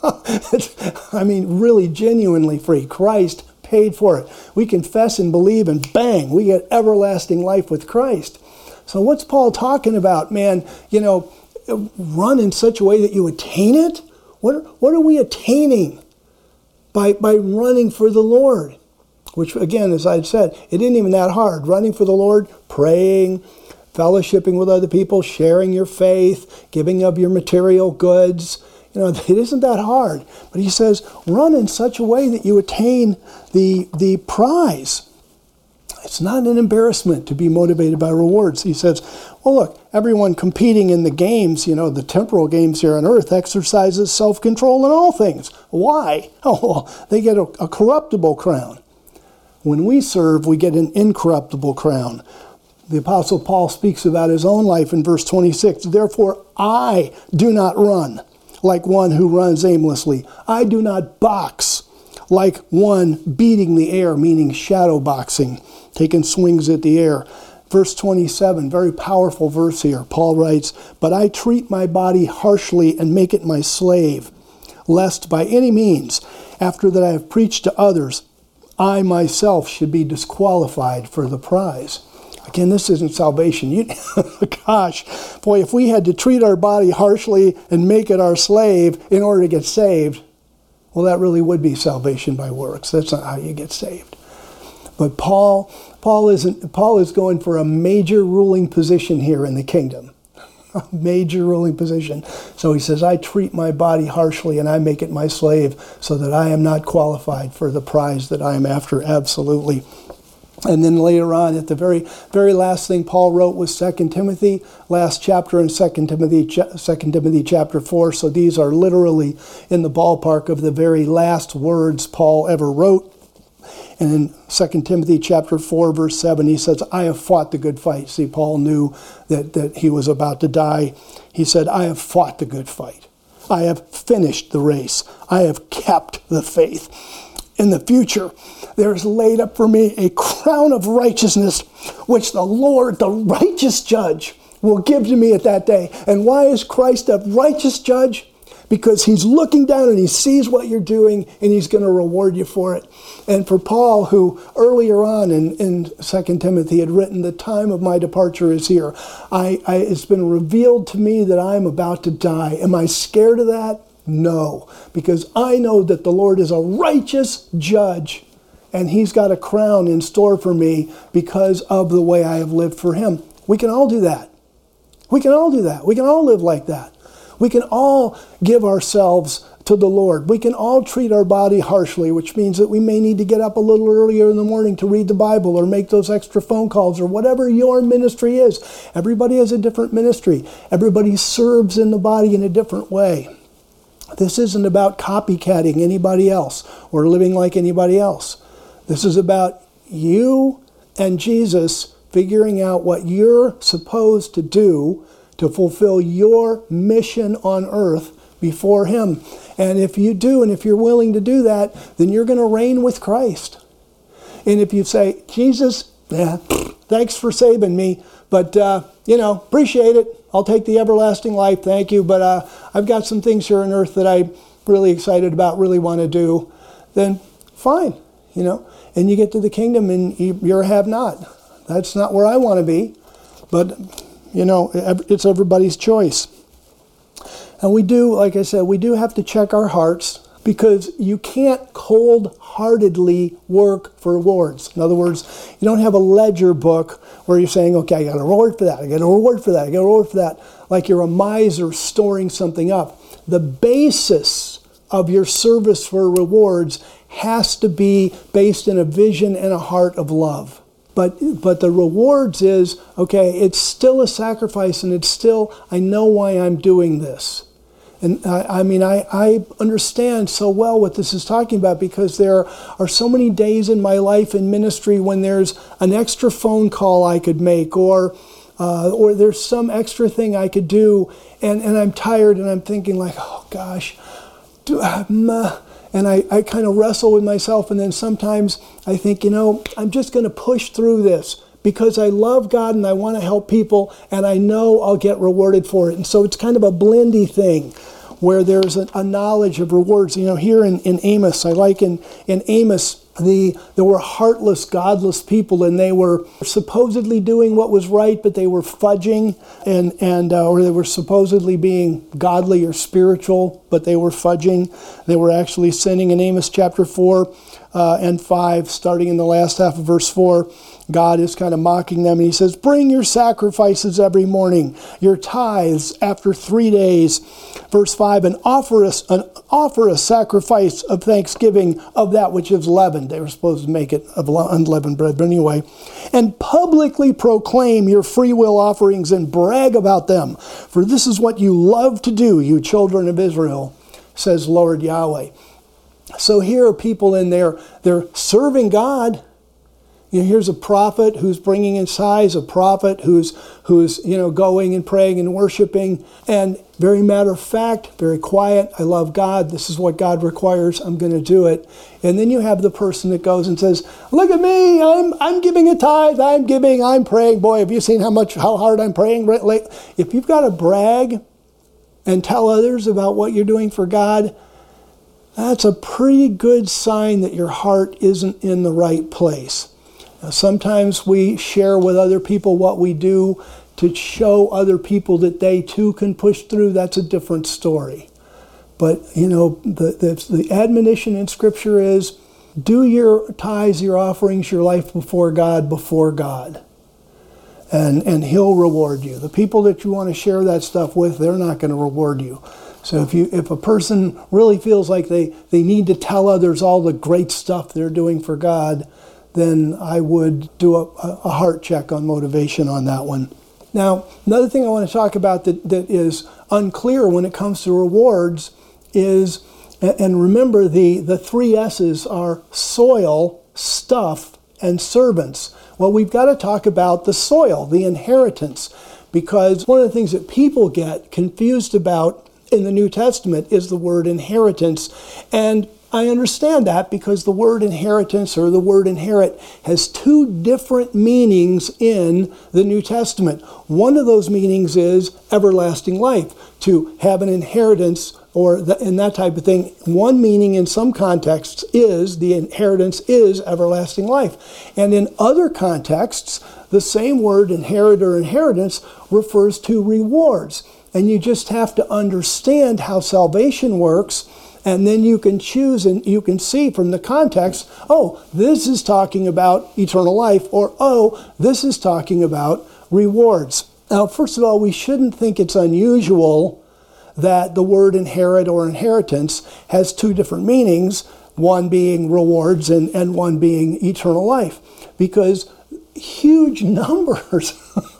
I mean, really genuinely free. Christ paid for it. We confess and believe and bang, we get everlasting life with Christ. So what's Paul talking about, man? You know, run in such a way that you attain it? What are we attaining by running for the Lord? Which, again, as I said, it isn't even that hard. Running for the Lord, praying, fellowshipping with other people, sharing your faith, giving of your material goods. You know, it isn't that hard. But he says, run in such a way that you attain the prize. It's not an embarrassment to be motivated by rewards. He says, well, look, everyone competing in the games, you know, the temporal games here on earth, exercises self-control in all things. Why? Oh, well, they get a corruptible crown. When we serve, we get an incorruptible crown. The Apostle Paul speaks about his own life in verse 26. Therefore, I do not run like one who runs aimlessly. I do not box like one beating the air, meaning shadow boxing, taking swings at the air. Verse 27, very powerful verse here. Paul writes, but I treat my body harshly and make it my slave, lest by any means, after that I have preached to others, I myself should be disqualified for the prize. Again, this isn't salvation. Gosh, boy, if we had to treat our body harshly and make it our slave in order to get saved, well, that really would be salvation by works. That's not how you get saved. But Paul is going for a major ruling position here in the kingdom. A major ruling position. So he says, I treat my body harshly and I make it my slave so that I am not qualified for the prize that I am after. Absolutely. And then later on, at the very, very last thing Paul wrote was 2 Timothy, last chapter in 2 Timothy chapter 4. So these are literally in the ballpark of the very last words Paul ever wrote. And in 2 Timothy chapter 4, verse 7, he says, I have fought the good fight. See, Paul knew that he was about to die. He said, I have fought the good fight. I have finished the race. I have kept the faith. In the future, there is laid up for me a crown of righteousness, which the Lord, the righteous judge, will give to me at that day. And why is Christ a righteous judge? Because he's looking down and he sees what you're doing and he's going to reward you for it. And for Paul, who earlier on in 2 Timothy had written, the time of my departure is here. It's been revealed to me that I'm about to die. Am I scared of that? No, because I know that the Lord is a righteous judge and he's got a crown in store for me because of the way I have lived for him. We can all do that. We can all do that. We can all live like that. We can all give ourselves to the Lord. We can all treat our body harshly, which means that we may need to get up a little earlier in the morning to read the Bible or make those extra phone calls or whatever your ministry is. Everybody has a different ministry. Everybody serves in the body in a different way. This isn't about copycatting anybody else or living like anybody else. This is about you and Jesus figuring out what you're supposed to do to fulfill your mission on earth before him. And if you do, and if you're willing to do that, then you're going to reign with Christ. And if you say, Jesus, thanks for saving me, but, appreciate it. I'll take the everlasting life, thank you, but I've got some things here on earth that I'm really excited about, really want to do, then fine, and you get to the kingdom and you're a have-not. That's not where I want to be, but, it's everybody's choice. And we do, like I said, we do have to check our hearts because you can't cold-heartedly work for rewards. In other words, you don't have a ledger book where you're saying, okay, I got a reward for that, I got a reward for that, I got a reward for that, like you're a miser storing something up. The basis of your service for rewards has to be based in a vision and a heart of love. But the rewards is, okay, it's still a sacrifice and it's still, I know why I'm doing this. And I understand so well what this is talking about because there are so many days in my life in ministry when there's an extra phone call I could make or or there's some extra thing I could do, and I'm tired, and I'm thinking like, oh gosh, and I kind of wrestle with myself, and then sometimes I think, I'm just going to push through this because I love God and I want to help people, and I know I'll get rewarded for it. And so it's kind of a blendy thing where there's a knowledge of rewards. Here in Amos, I like in Amos, there were heartless, godless people, and they were supposedly doing what was right, but they were fudging, or they were supposedly being godly or spiritual, but they were fudging. They were actually sinning. In Amos chapter 4 and 5, starting in the last half of verse 4, God is kind of mocking them, and he says, bring your sacrifices every morning, your tithes after 3 days. Verse 5, and offer a sacrifice of thanksgiving of that which is leavened. They were supposed to make it of unleavened bread, but anyway. And publicly proclaim your free will offerings and brag about them. For this is what you love to do, you children of Israel, says Lord Yahweh. So here are people in there, they're serving God. Here's a prophet who's bringing in tithes, a prophet who's going and praying and worshiping, and very matter of fact, very quiet. I love God. This is what God requires. I'm going to do it. And then you have the person that goes and says, "Look at me. I'm giving a tithe. I'm praying. Boy, have you seen how hard I'm praying?" If you've got to brag and tell others about what you're doing for God, that's a pretty good sign that your heart isn't in the right place. Now, sometimes we share with other people what we do to show other people that they too can push through. That's a different story. But, the admonition in Scripture is, do your tithes, your offerings, your life before God, and He'll reward you. The people that you want to share that stuff with, they're not going to reward you. So if a person really feels like they need to tell others all the great stuff they're doing for God, then I would do a heart check on motivation on that one. Now, another thing I want to talk about that is unclear when it comes to rewards is, and remember the 3 S's are soil, stuff, and servants. Well, we've got to talk about the soil, the inheritance, because one of the things that people get confused about in the New Testament is the word inheritance. And I understand that because the word inheritance or the word inherit has 2 different meanings in the New Testament. One of those meanings is everlasting life, to have an inheritance and that type of thing. One meaning in some contexts is the inheritance is everlasting life. And in other contexts, the same word inherit or inheritance refers to rewards. And you just have to understand how salvation works. And then you can choose and you can see from the context, oh, this is talking about eternal life, or oh, this is talking about rewards. Now, first of all, we shouldn't think it's unusual that the word inherit or inheritance has 2 different meanings, one being rewards and one being eternal life, because huge numbers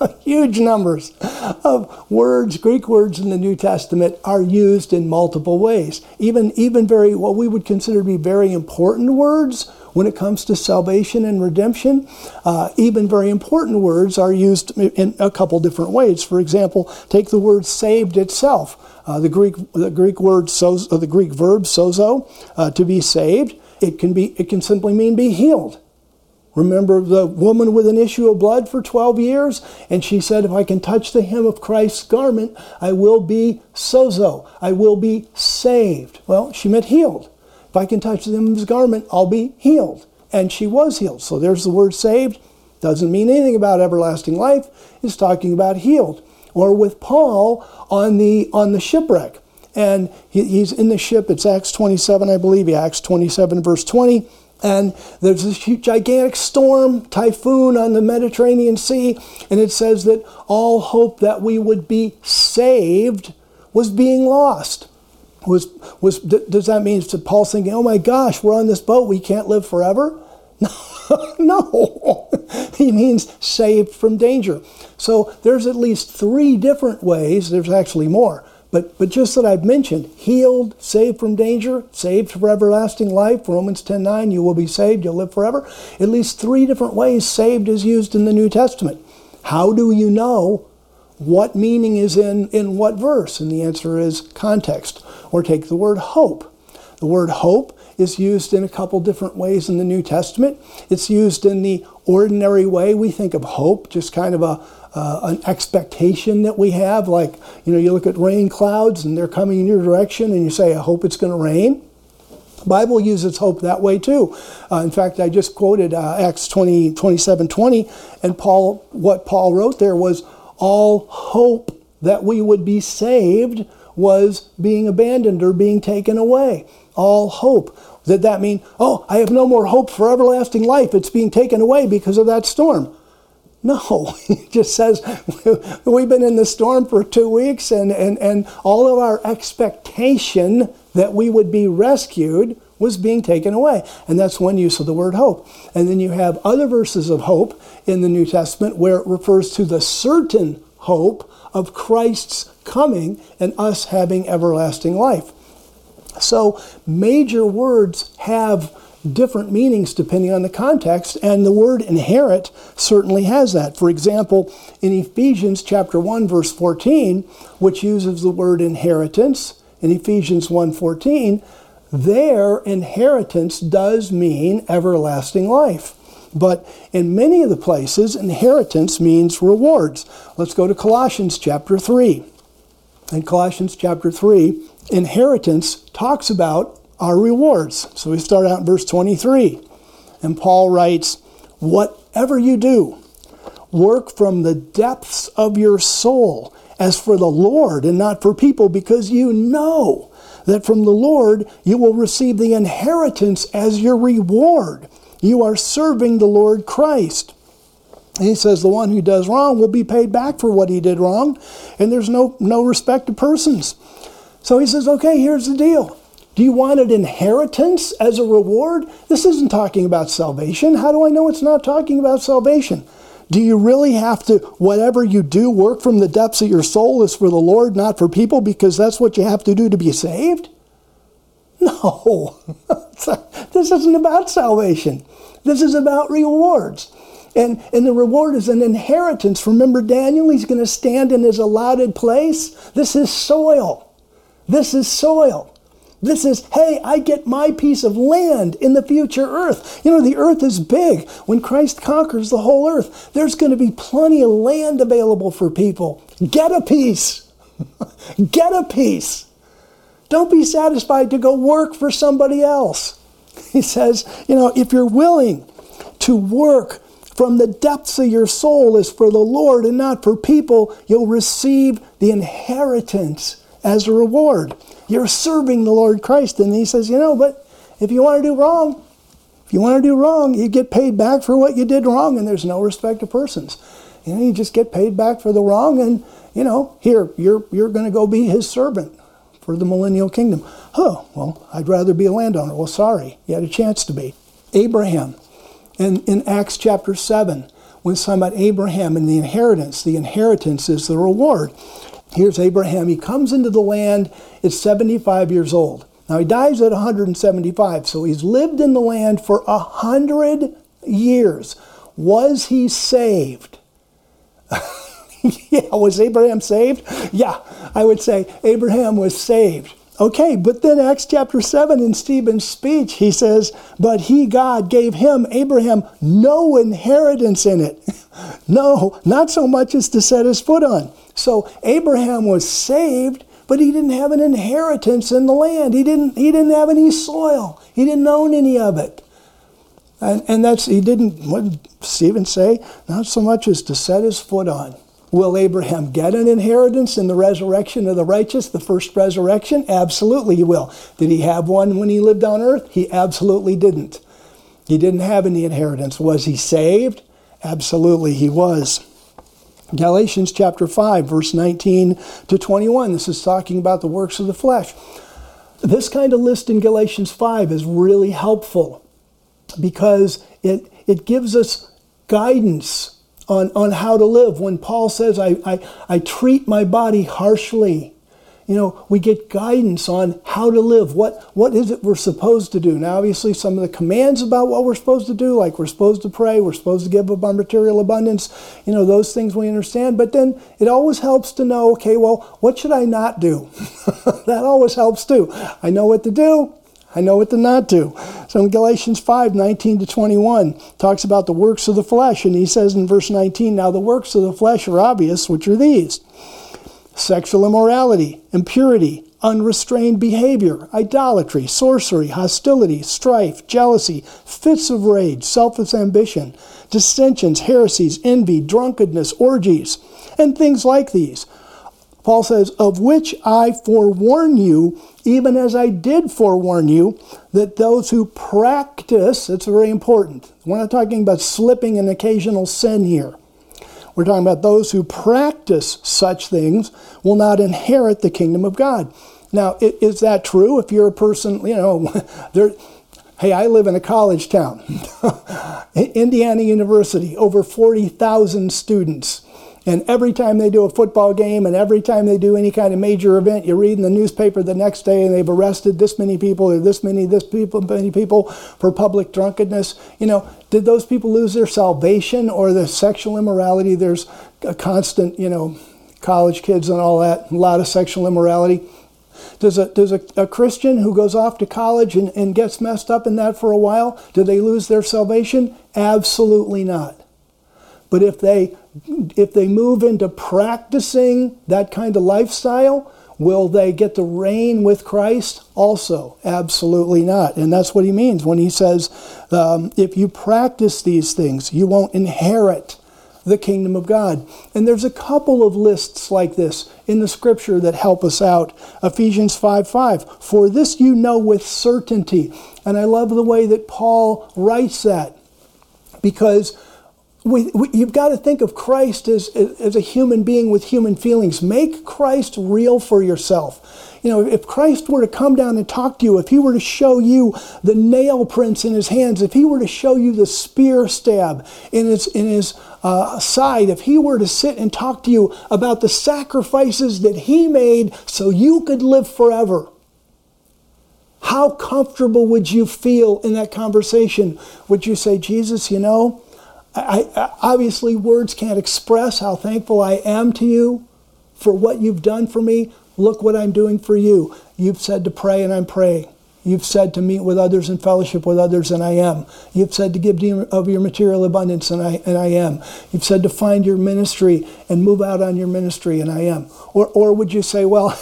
of words, Greek words in the New Testament are used in multiple ways. Even very, what we would consider to be very important words when it comes to salvation and redemption, even very important words are used in a couple different ways. For example, take the word saved itself. The Greek word, the Greek verb sozo, to be saved, it can simply mean be healed. Remember the woman with an issue of blood for 12 years? And she said, if I can touch the hem of Christ's garment, I will be sozo. I will be saved. Well, she meant healed. If I can touch the hem of his garment, I'll be healed. And she was healed. So there's the word saved. Doesn't mean anything about everlasting life. It's talking about healed. Or with Paul on the shipwreck. And he's in the ship. It's Acts 27, I believe. Acts 27, verse 20. And there's this huge, gigantic storm, typhoon on the Mediterranean Sea, and it says that all hope that we would be saved was being lost. Does that mean that Paul's thinking, oh my gosh, we're on this boat, we can't live forever? No. He means saved from danger. So there's at least 3 different ways, there's actually more, but just that I've mentioned, healed, saved from danger, saved for everlasting life, Romans 10:9, you will be saved, you'll live forever. At least 3 different ways saved is used in the New Testament. How do you know what meaning is in what verse? And the answer is context. Or take the word hope. The word hope is used in a couple different ways in the New Testament. It's used in the ordinary way. We think of hope, just kind of an expectation that we have. Like, you look at rain clouds and they're coming in your direction and you say, I hope it's going to rain. The Bible uses hope that way too. In fact, I just quoted Acts 27:20, and what Paul wrote there was, all hope that we would be saved was being abandoned or being taken away. All hope. Did that mean, I have no more hope for everlasting life, it's being taken away because of that storm? No, it just says we've been in the storm for 2 weeks and all of our expectation that we would be rescued was being taken away. And that's one use of the word hope. And then you have other verses of hope in the New Testament where it refers to the certain hope of Christ's coming and us having everlasting life. So major words have different meanings depending on the context, and the word inherit certainly has that. For example, in Ephesians chapter 1, verse 14, which uses the word inheritance, in Ephesians 1:14, their inheritance does mean everlasting life. But in many of the places, inheritance means rewards. Let's go to Colossians chapter 3. In Colossians chapter 3, inheritance talks about our rewards. So we start out in verse 23. And Paul writes, whatever you do, work from the depths of your soul as for the Lord and not for people, because you know that from the Lord you will receive the inheritance as your reward. You are serving the Lord Christ. And he says the one who does wrong will be paid back for what he did wrong, and there's no respect to persons. So he says, okay, here's the deal. Do you want an inheritance as a reward? This isn't talking about salvation. How do I know it's not talking about salvation? Do you really have to, whatever you do, work from the depths of your soul is for the Lord, not for people, because that's what you have to do to be saved? No. This isn't about salvation. This is about rewards. And the reward is an inheritance. Remember Daniel? He's going to stand in his allotted place. This is soil. This is soil. This is, hey, I get my piece of land in the future earth. The earth is big. When Christ conquers the whole earth, there's going to be plenty of land available for people. Get a piece. Get a piece. Don't be satisfied to go work for somebody else. He says, if you're willing to work from the depths of your soul as for the Lord and not for people, you'll receive the inheritance as a reward. You're serving the Lord Christ. And he says, but if you want to do wrong, you get paid back for what you did wrong, and there's no respect of persons. You just get paid back for the wrong, and, here, you're going to go be his servant for the millennial kingdom. Oh, well, I'd rather be a landowner. Well, sorry, you had a chance to be. Abraham, in Acts chapter 7, when it's talking about Abraham and the inheritance is the reward. Here's Abraham. He comes into the land at 75 years old. Now, he dies at 175, so he's lived in the land for 100 years. Was he saved? Yeah, was Abraham saved? Yeah, I would say Abraham was saved. Okay, but then Acts chapter 7 in Stephen's speech, he says, but he, God, gave him, Abraham, no inheritance in it. No, not so much as to set his foot on. So Abraham was saved, but he didn't have an inheritance in the land. He didn't have any soil. He didn't own any of it. And what did Stephen say? Not so much as to set his foot on. Will Abraham get an inheritance in the resurrection of the righteous, the first resurrection? Absolutely he will. Did he have one when he lived on earth? He absolutely didn't. He didn't have any inheritance. Was he saved? Absolutely he was. Galatians chapter 5, verse 19 to 21. This is talking about the works of the flesh. This kind of list in Galatians 5 is really helpful because it gives us guidance on how to live. When Paul says, I treat my body harshly, we get guidance on how to live. What is it we're supposed to do? Now, obviously, some of the commands about what we're supposed to do, like we're supposed to pray, we're supposed to give up our material abundance, those things we understand. But then it always helps to know, okay, well, what should I not do? That always helps too. I know what to do. I know what to not do. So in Galatians 5:19-21, talks about the works of the flesh. And he says in verse 19, now the works of the flesh are obvious, which are these: sexual immorality, impurity, unrestrained behavior, idolatry, sorcery, hostility, strife, jealousy, fits of rage, selfish ambition, dissensions, heresies, envy, drunkenness, orgies, and things like these. Paul says, of which I forewarn you, even as I did forewarn you, that those who practice, it's very important. We're not talking about slipping an occasional sin here. We're talking about those who practice such things will not inherit the kingdom of God. Now, is that true? If you're a person, hey, I live in a college town, Indiana University, over 40,000 students. And every time they do a football game and every time they do any kind of major event, you read in the newspaper the next day and they've arrested this many people or many people for public drunkenness. Did those people lose their salvation or the sexual immorality? There's a constant, college kids and all that, a lot of sexual immorality. Does a Christian who goes off to college and gets messed up in that for a while, do they lose their salvation? Absolutely not. But if they move into practicing that kind of lifestyle, will they get to reign with Christ? Also, absolutely not. And that's what he means when he says, if you practice these things, you won't inherit the kingdom of God. And there's a couple of lists like this in the scripture that help us out. Ephesians 5:5, for this you know with certainty. And I love the way that Paul writes that, because you've got to think of Christ as a human being with human feelings. Make Christ real for yourself. If Christ were to come down and talk to you, if he were to show you the nail prints in his hands, if he were to show you the spear stab in his side, if he were to sit and talk to you about the sacrifices that he made so you could live forever, how comfortable would you feel in that conversation? Would you say, Jesus, I obviously words can't express how thankful I am to you for what you've done for me. Look what I'm doing for you. You've said to pray and I'm praying. You've said to meet with others and fellowship with others, and I am. You've said to give of your material abundance, and I am. You've said to find your ministry and move out on your ministry, and I am. Or would you say, well,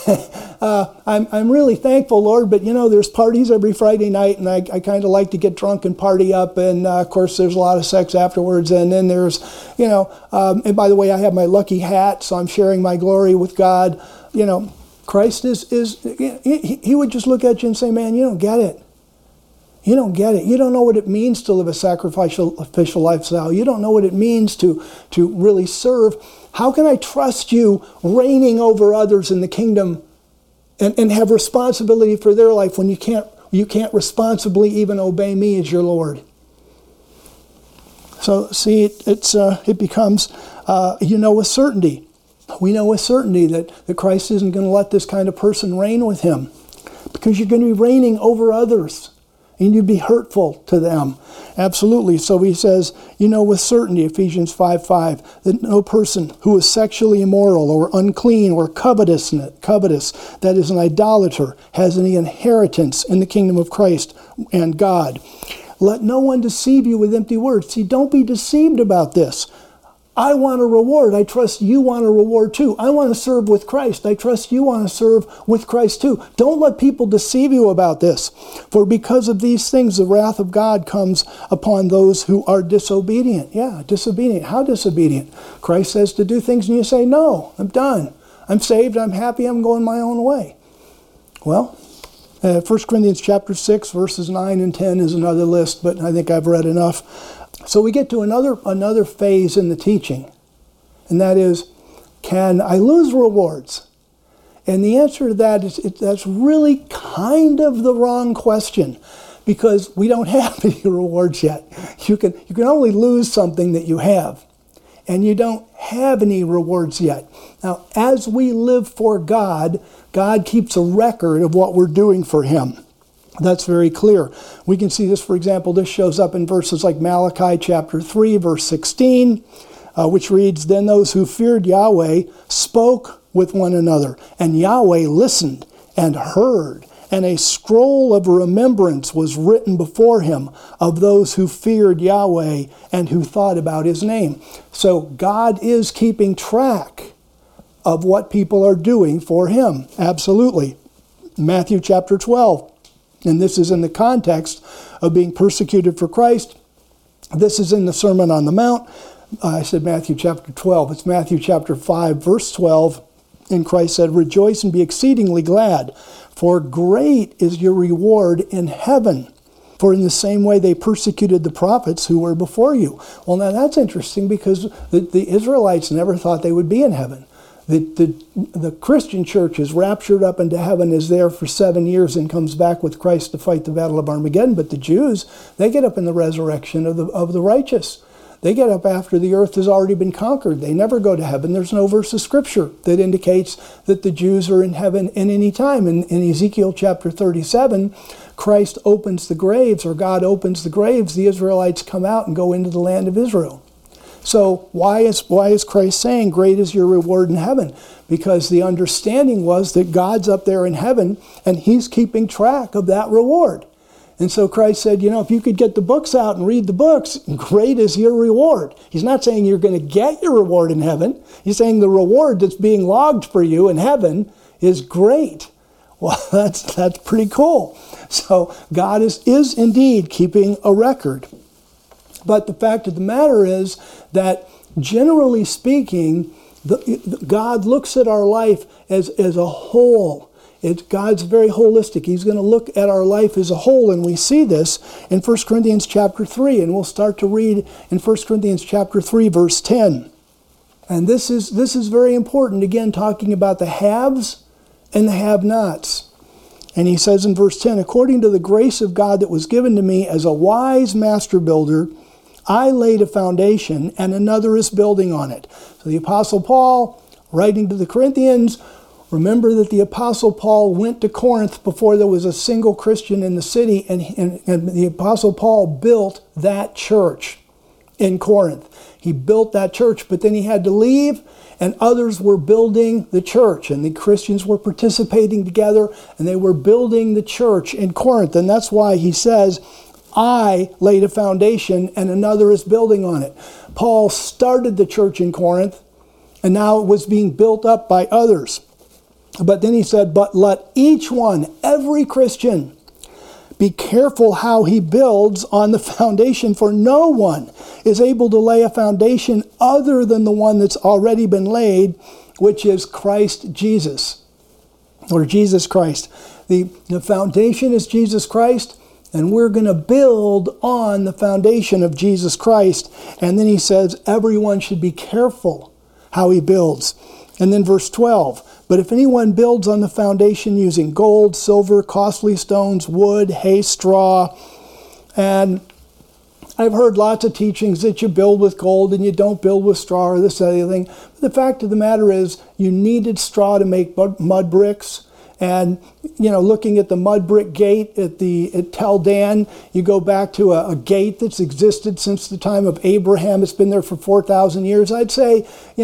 I'm really thankful, Lord, but there's parties every Friday night, and I kind of like to get drunk and party up, and of course there's a lot of sex afterwards, and then there's, and by the way, I have my lucky hat, so I'm sharing my glory with God. Christ he would just look at you and say, man, you don't get it. You don't get it. You don't know what it means to live a sacrificial lifestyle. You don't know what it means to really serve. How can I trust you reigning over others in the kingdom and have responsibility for their life when you can't responsibly even obey me as your Lord? So see, it becomes with certainty. We know with certainty that Christ isn't going to let this kind of person reign with him, because you're going to be reigning over others and you'd be hurtful to them. Absolutely. So he says, with certainty, Ephesians 5:5, that no person who is sexually immoral or unclean or covetous, that is an idolater, has any inheritance in the kingdom of Christ and God. Let no one deceive you with empty words. See, don't be deceived about this. I want a reward. I trust you want a reward too. I want to serve with Christ. I trust you want to serve with Christ too. Don't let people deceive you about this. For because of these things, the wrath of God comes upon those who are disobedient. Yeah, disobedient. How disobedient? Christ says to do things and you say, no, I'm done. I'm saved. I'm happy. I'm going my own way. Well, 1 Corinthians chapter 6, verses 9 and 10 is another list, but I think I've read enough. So we get to another phase in the teaching, and that is, can I lose rewards? And the answer to that is that's really kind of the wrong question, because we don't have any rewards yet. You can only lose something that you have. and you don't have any rewards yet. Now, as we live for God, God keeps a record of what we're doing for Him. That's very clear. We can see this, for example, this shows up in verses like Malachi chapter 3, verse 16, which reads, "Then those who feared Yahweh spoke with one another, and Yahweh listened and heard, and a scroll of remembrance was written before Him of those who feared Yahweh and who thought about His name." So God is keeping track of what people are doing for Him. Absolutely. Matthew chapter 12. And this is in the context of being persecuted for Christ. This is in the Sermon on the Mount. I said Matthew chapter 12. It's Matthew chapter 5, verse 12. And Christ said, "Rejoice and be exceedingly glad, for great is your reward in heaven. For in the same way they persecuted the prophets who were before you." Well, now that's interesting because the Israelites never thought they would be in heaven. The Christian church is raptured up into heaven, is there for 7 years, and comes back with Christ to fight the battle of Armageddon. But the Jews, they get up in the resurrection of the righteous. They get up after the earth has already been conquered. They never go to heaven. There's no verse of Scripture that indicates that the Jews are in heaven in any time. In Ezekiel chapter 37, Christ opens the graves, or God opens the graves. The Israelites come out and go into the land of Israel. So why is Christ saying, "Great is your reward in heaven"? Because the understanding was that God's up there in heaven and He's keeping track of that reward. And so Christ said, if you could get the books out and read the books, great is your reward. He's not saying you're going to get your reward in heaven. He's saying the reward that's being logged for you in heaven is great. Well, that's pretty cool. So God is indeed keeping a record. But the fact of the matter is that, generally speaking, God looks at our life as a whole. God's very holistic. He's going to look at our life as a whole, and we see this in 1 Corinthians chapter 3. And we'll start to read in 1 Corinthians chapter 3, verse 10. And this is very important, again, talking about the haves and the have-nots. And he says in verse 10, "According to the grace of God that was given to me as a wise master builder, I laid a foundation, and another is building on it." So the Apostle Paul, writing to the Corinthians, remember that the Apostle Paul went to Corinth before there was a single Christian in the city, and the Apostle Paul built that church in Corinth. He built that church, but then he had to leave, and others were building the church, and the Christians were participating together, and they were building the church in Corinth. And that's why he says, "I laid a foundation and another is building on it." Paul started the church in Corinth, and now it was being built up by others. But then he said, "But let each one," every Christian, "be careful how he builds on the foundation, for no one is able to lay a foundation other than the one that's already been laid, which is Christ Jesus," or Jesus Christ. The foundation is Jesus Christ, and we're going to build on the foundation of Jesus Christ. And then he says everyone should be careful how he builds. And then verse 12, "But if anyone builds on the foundation using gold, silver, costly stones, wood, hay, straw," and I've heard lots of teachings that you build with gold and you don't build with straw or this or the other thing. But the fact of the matter is you needed straw to make mud bricks. And, looking at the mud brick gate at Tel Dan, you go back to a gate that's existed since the time of Abraham. It's been there for 4,000 years. I'd say,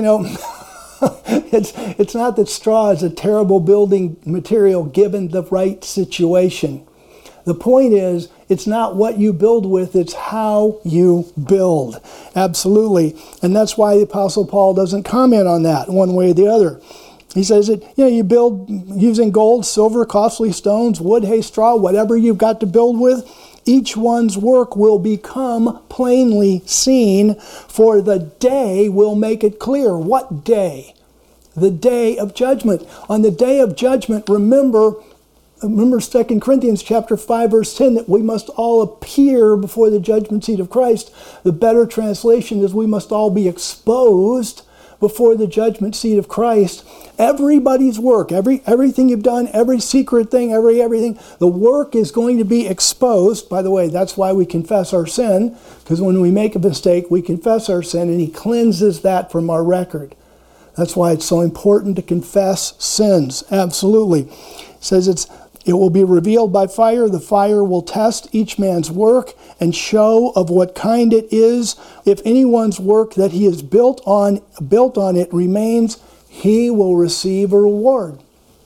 it's not that straw is a terrible building material given the right situation. The point is, it's not what you build with, it's how you build. Absolutely. And that's why the Apostle Paul doesn't comment on that one way or the other. He says that, you build using gold, silver, costly stones, wood, hay, straw, whatever you've got to build with, each one's work will become plainly seen, for the day will make it clear. What day? The day of judgment. On the day of judgment, remember 2 Corinthians chapter 5, verse 10, that we must all appear before the judgment seat of Christ. The better translation is we must all be exposed before the judgment seat of Christ, everybody's work, everything you've done, every secret thing, everything, the work is going to be exposed. By the way, that's why we confess our sin, because when we make a mistake, we confess our sin, and he cleanses that from our record. That's why it's so important to confess sins. Absolutely. It says it will be revealed by fire. The fire will test each man's work and show of what kind it is. If anyone's work that he has built on it remains, he will receive a reward.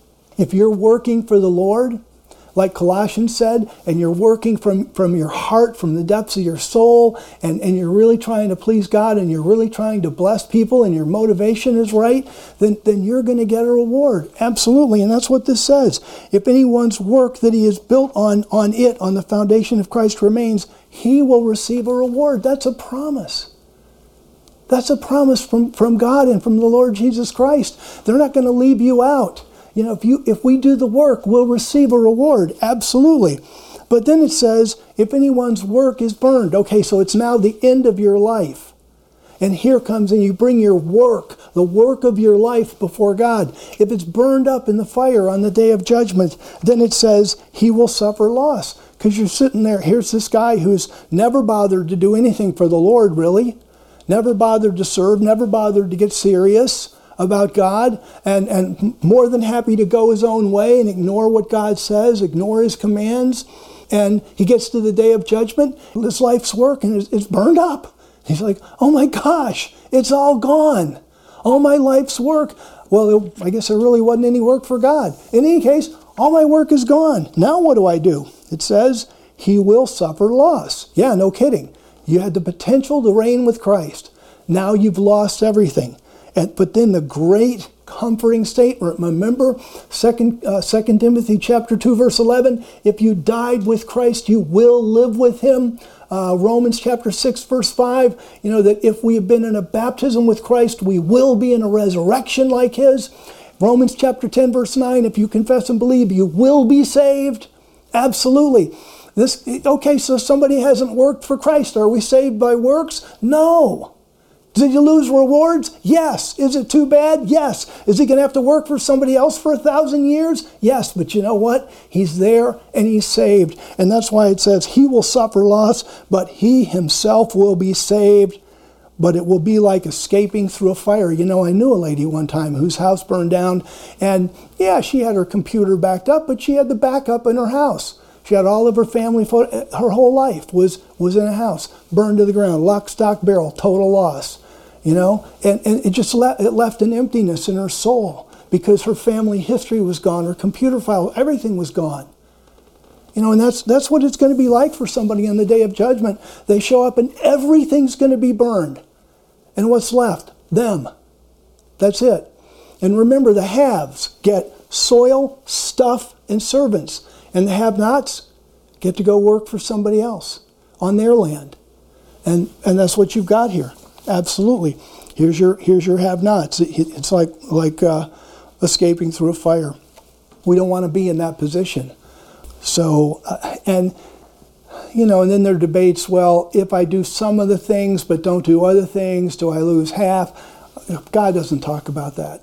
If you're working for the Lord, like Colossians said, and you're working from your heart, from the depths of your soul, and you're really trying to please God, and you're really trying to bless people, and your motivation is right, then you're going to get a reward. Absolutely. And that's what this says. If anyone's work that he has built on the foundation of Christ remains, he will receive a reward. That's a promise. That's a promise from God and from the Lord Jesus Christ. They're not going to leave you out. You know, if we do the work, we'll receive a reward. Absolutely. But then it says, if anyone's work is burned. Okay, so it's now the end of your life. And here comes, and you bring your work, the work of your life before God. If it's burned up in the fire on the day of judgment, then it says he will suffer loss. Because you're sitting there, here's this guy who's never bothered to do anything for the Lord, really. Never bothered to serve, never bothered to get serious about God, and more than happy to go his own way and ignore what God says, ignore his commands. And he gets to the day of judgment, his life's work, and it's burned up. He's like, oh my gosh, it's all gone. All my life's work. Well, I guess there really wasn't any work for God. In any case, all my work is gone. Now what do? It says, he will suffer loss. Yeah, no kidding. You had the potential to reign with Christ. Now you've lost everything. But then the great comforting statement, remember 2 Timothy chapter 2, verse 11, if you died with Christ, you will live with him. Romans chapter 6, verse 5, that if we have been in a baptism with Christ, we will be in a resurrection like his. Romans chapter 10, verse 9, if you confess and believe, you will be saved. Absolutely. Okay, so somebody hasn't worked for Christ. Are we saved by works? No. Did you lose rewards? Yes. Is it too bad? Yes. Is he going to have to work for somebody else for 1,000 years? Yes. But you know what? He's there and he's saved. And that's why it says he will suffer loss, but he himself will be saved. But it will be like escaping through a fire. I knew a lady one time whose house burned down. And yeah, she had her computer backed up, but she had the backup in her house. She had all of her family photos. Her whole life was in a house, burned to the ground, lock, stock, barrel, total loss. And it just left an emptiness in her soul because her family history was gone, her computer file, everything was gone. And that's what it's going to be like for somebody on the day of judgment. They show up and everything's going to be burned. And what's left? Them. That's it. And remember, the haves get soil, stuff, and servants. And the have-nots get to go work for somebody else on their land. And that's what you've got here. Absolutely. Here's your have-nots. It's like escaping through a fire. We don't want to be in that position. So, and then there are debates, well, if I do some of the things but don't do other things, do I lose half? God doesn't talk about that.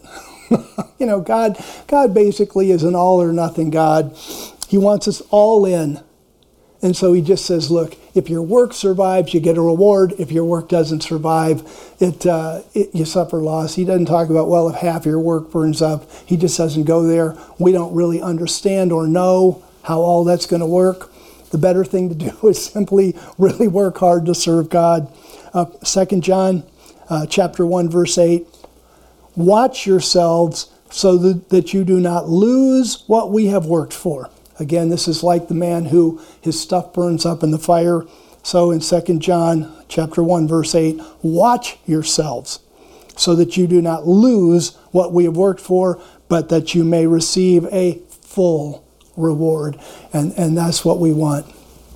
God basically is an all or nothing God. He wants us all in. And so he just says, look, if your work survives, you get a reward. If your work doesn't survive, you suffer loss. He doesn't talk about, well, if half your work burns up. He just doesn't go there. We don't really understand or know how all that's going to work. The better thing to do is simply really work hard to serve God. 2 John chapter 1, verse 8. Watch yourselves so that you do not lose what we have worked for. Again, this is like the man who his stuff burns up in the fire. So in 2 John chapter 1, verse 8, watch yourselves so that you do not lose what we have worked for, but that you may receive a full reward. And that's what we want.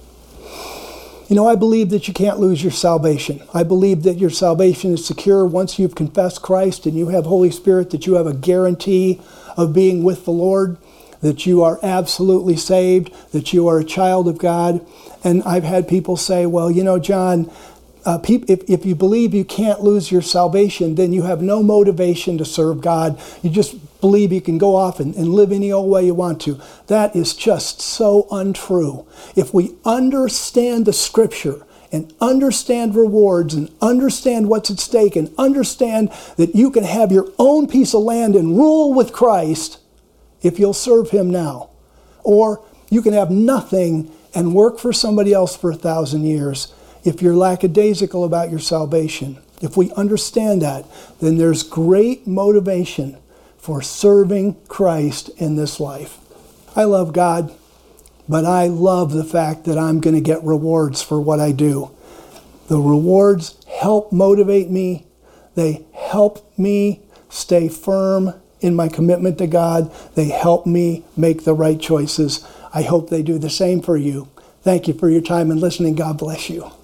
I believe that you can't lose your salvation. I believe that your salvation is secure once you've confessed Christ and you have Holy Spirit, that you have a guarantee of being with the Lord, that you are absolutely saved, that you are a child of God. And I've had people say, well, John, if you believe you can't lose your salvation, then you have no motivation to serve God. You just believe you can go off and live any old way you want to. That is just so untrue. If we understand the Scripture and understand rewards and understand what's at stake and understand that you can have your own piece of land and rule with Christ if you'll serve Him now, or you can have nothing and work for somebody else for 1,000 years. If you're lackadaisical about your salvation, if we understand that, then there's great motivation for serving Christ in this life. I love God, but I love the fact that I'm going to get rewards for what I do. The rewards help motivate me. They help me stay firm in my commitment to God. They help me make the right choices. I hope they do the same for you. Thank you for your time and listening. God bless you.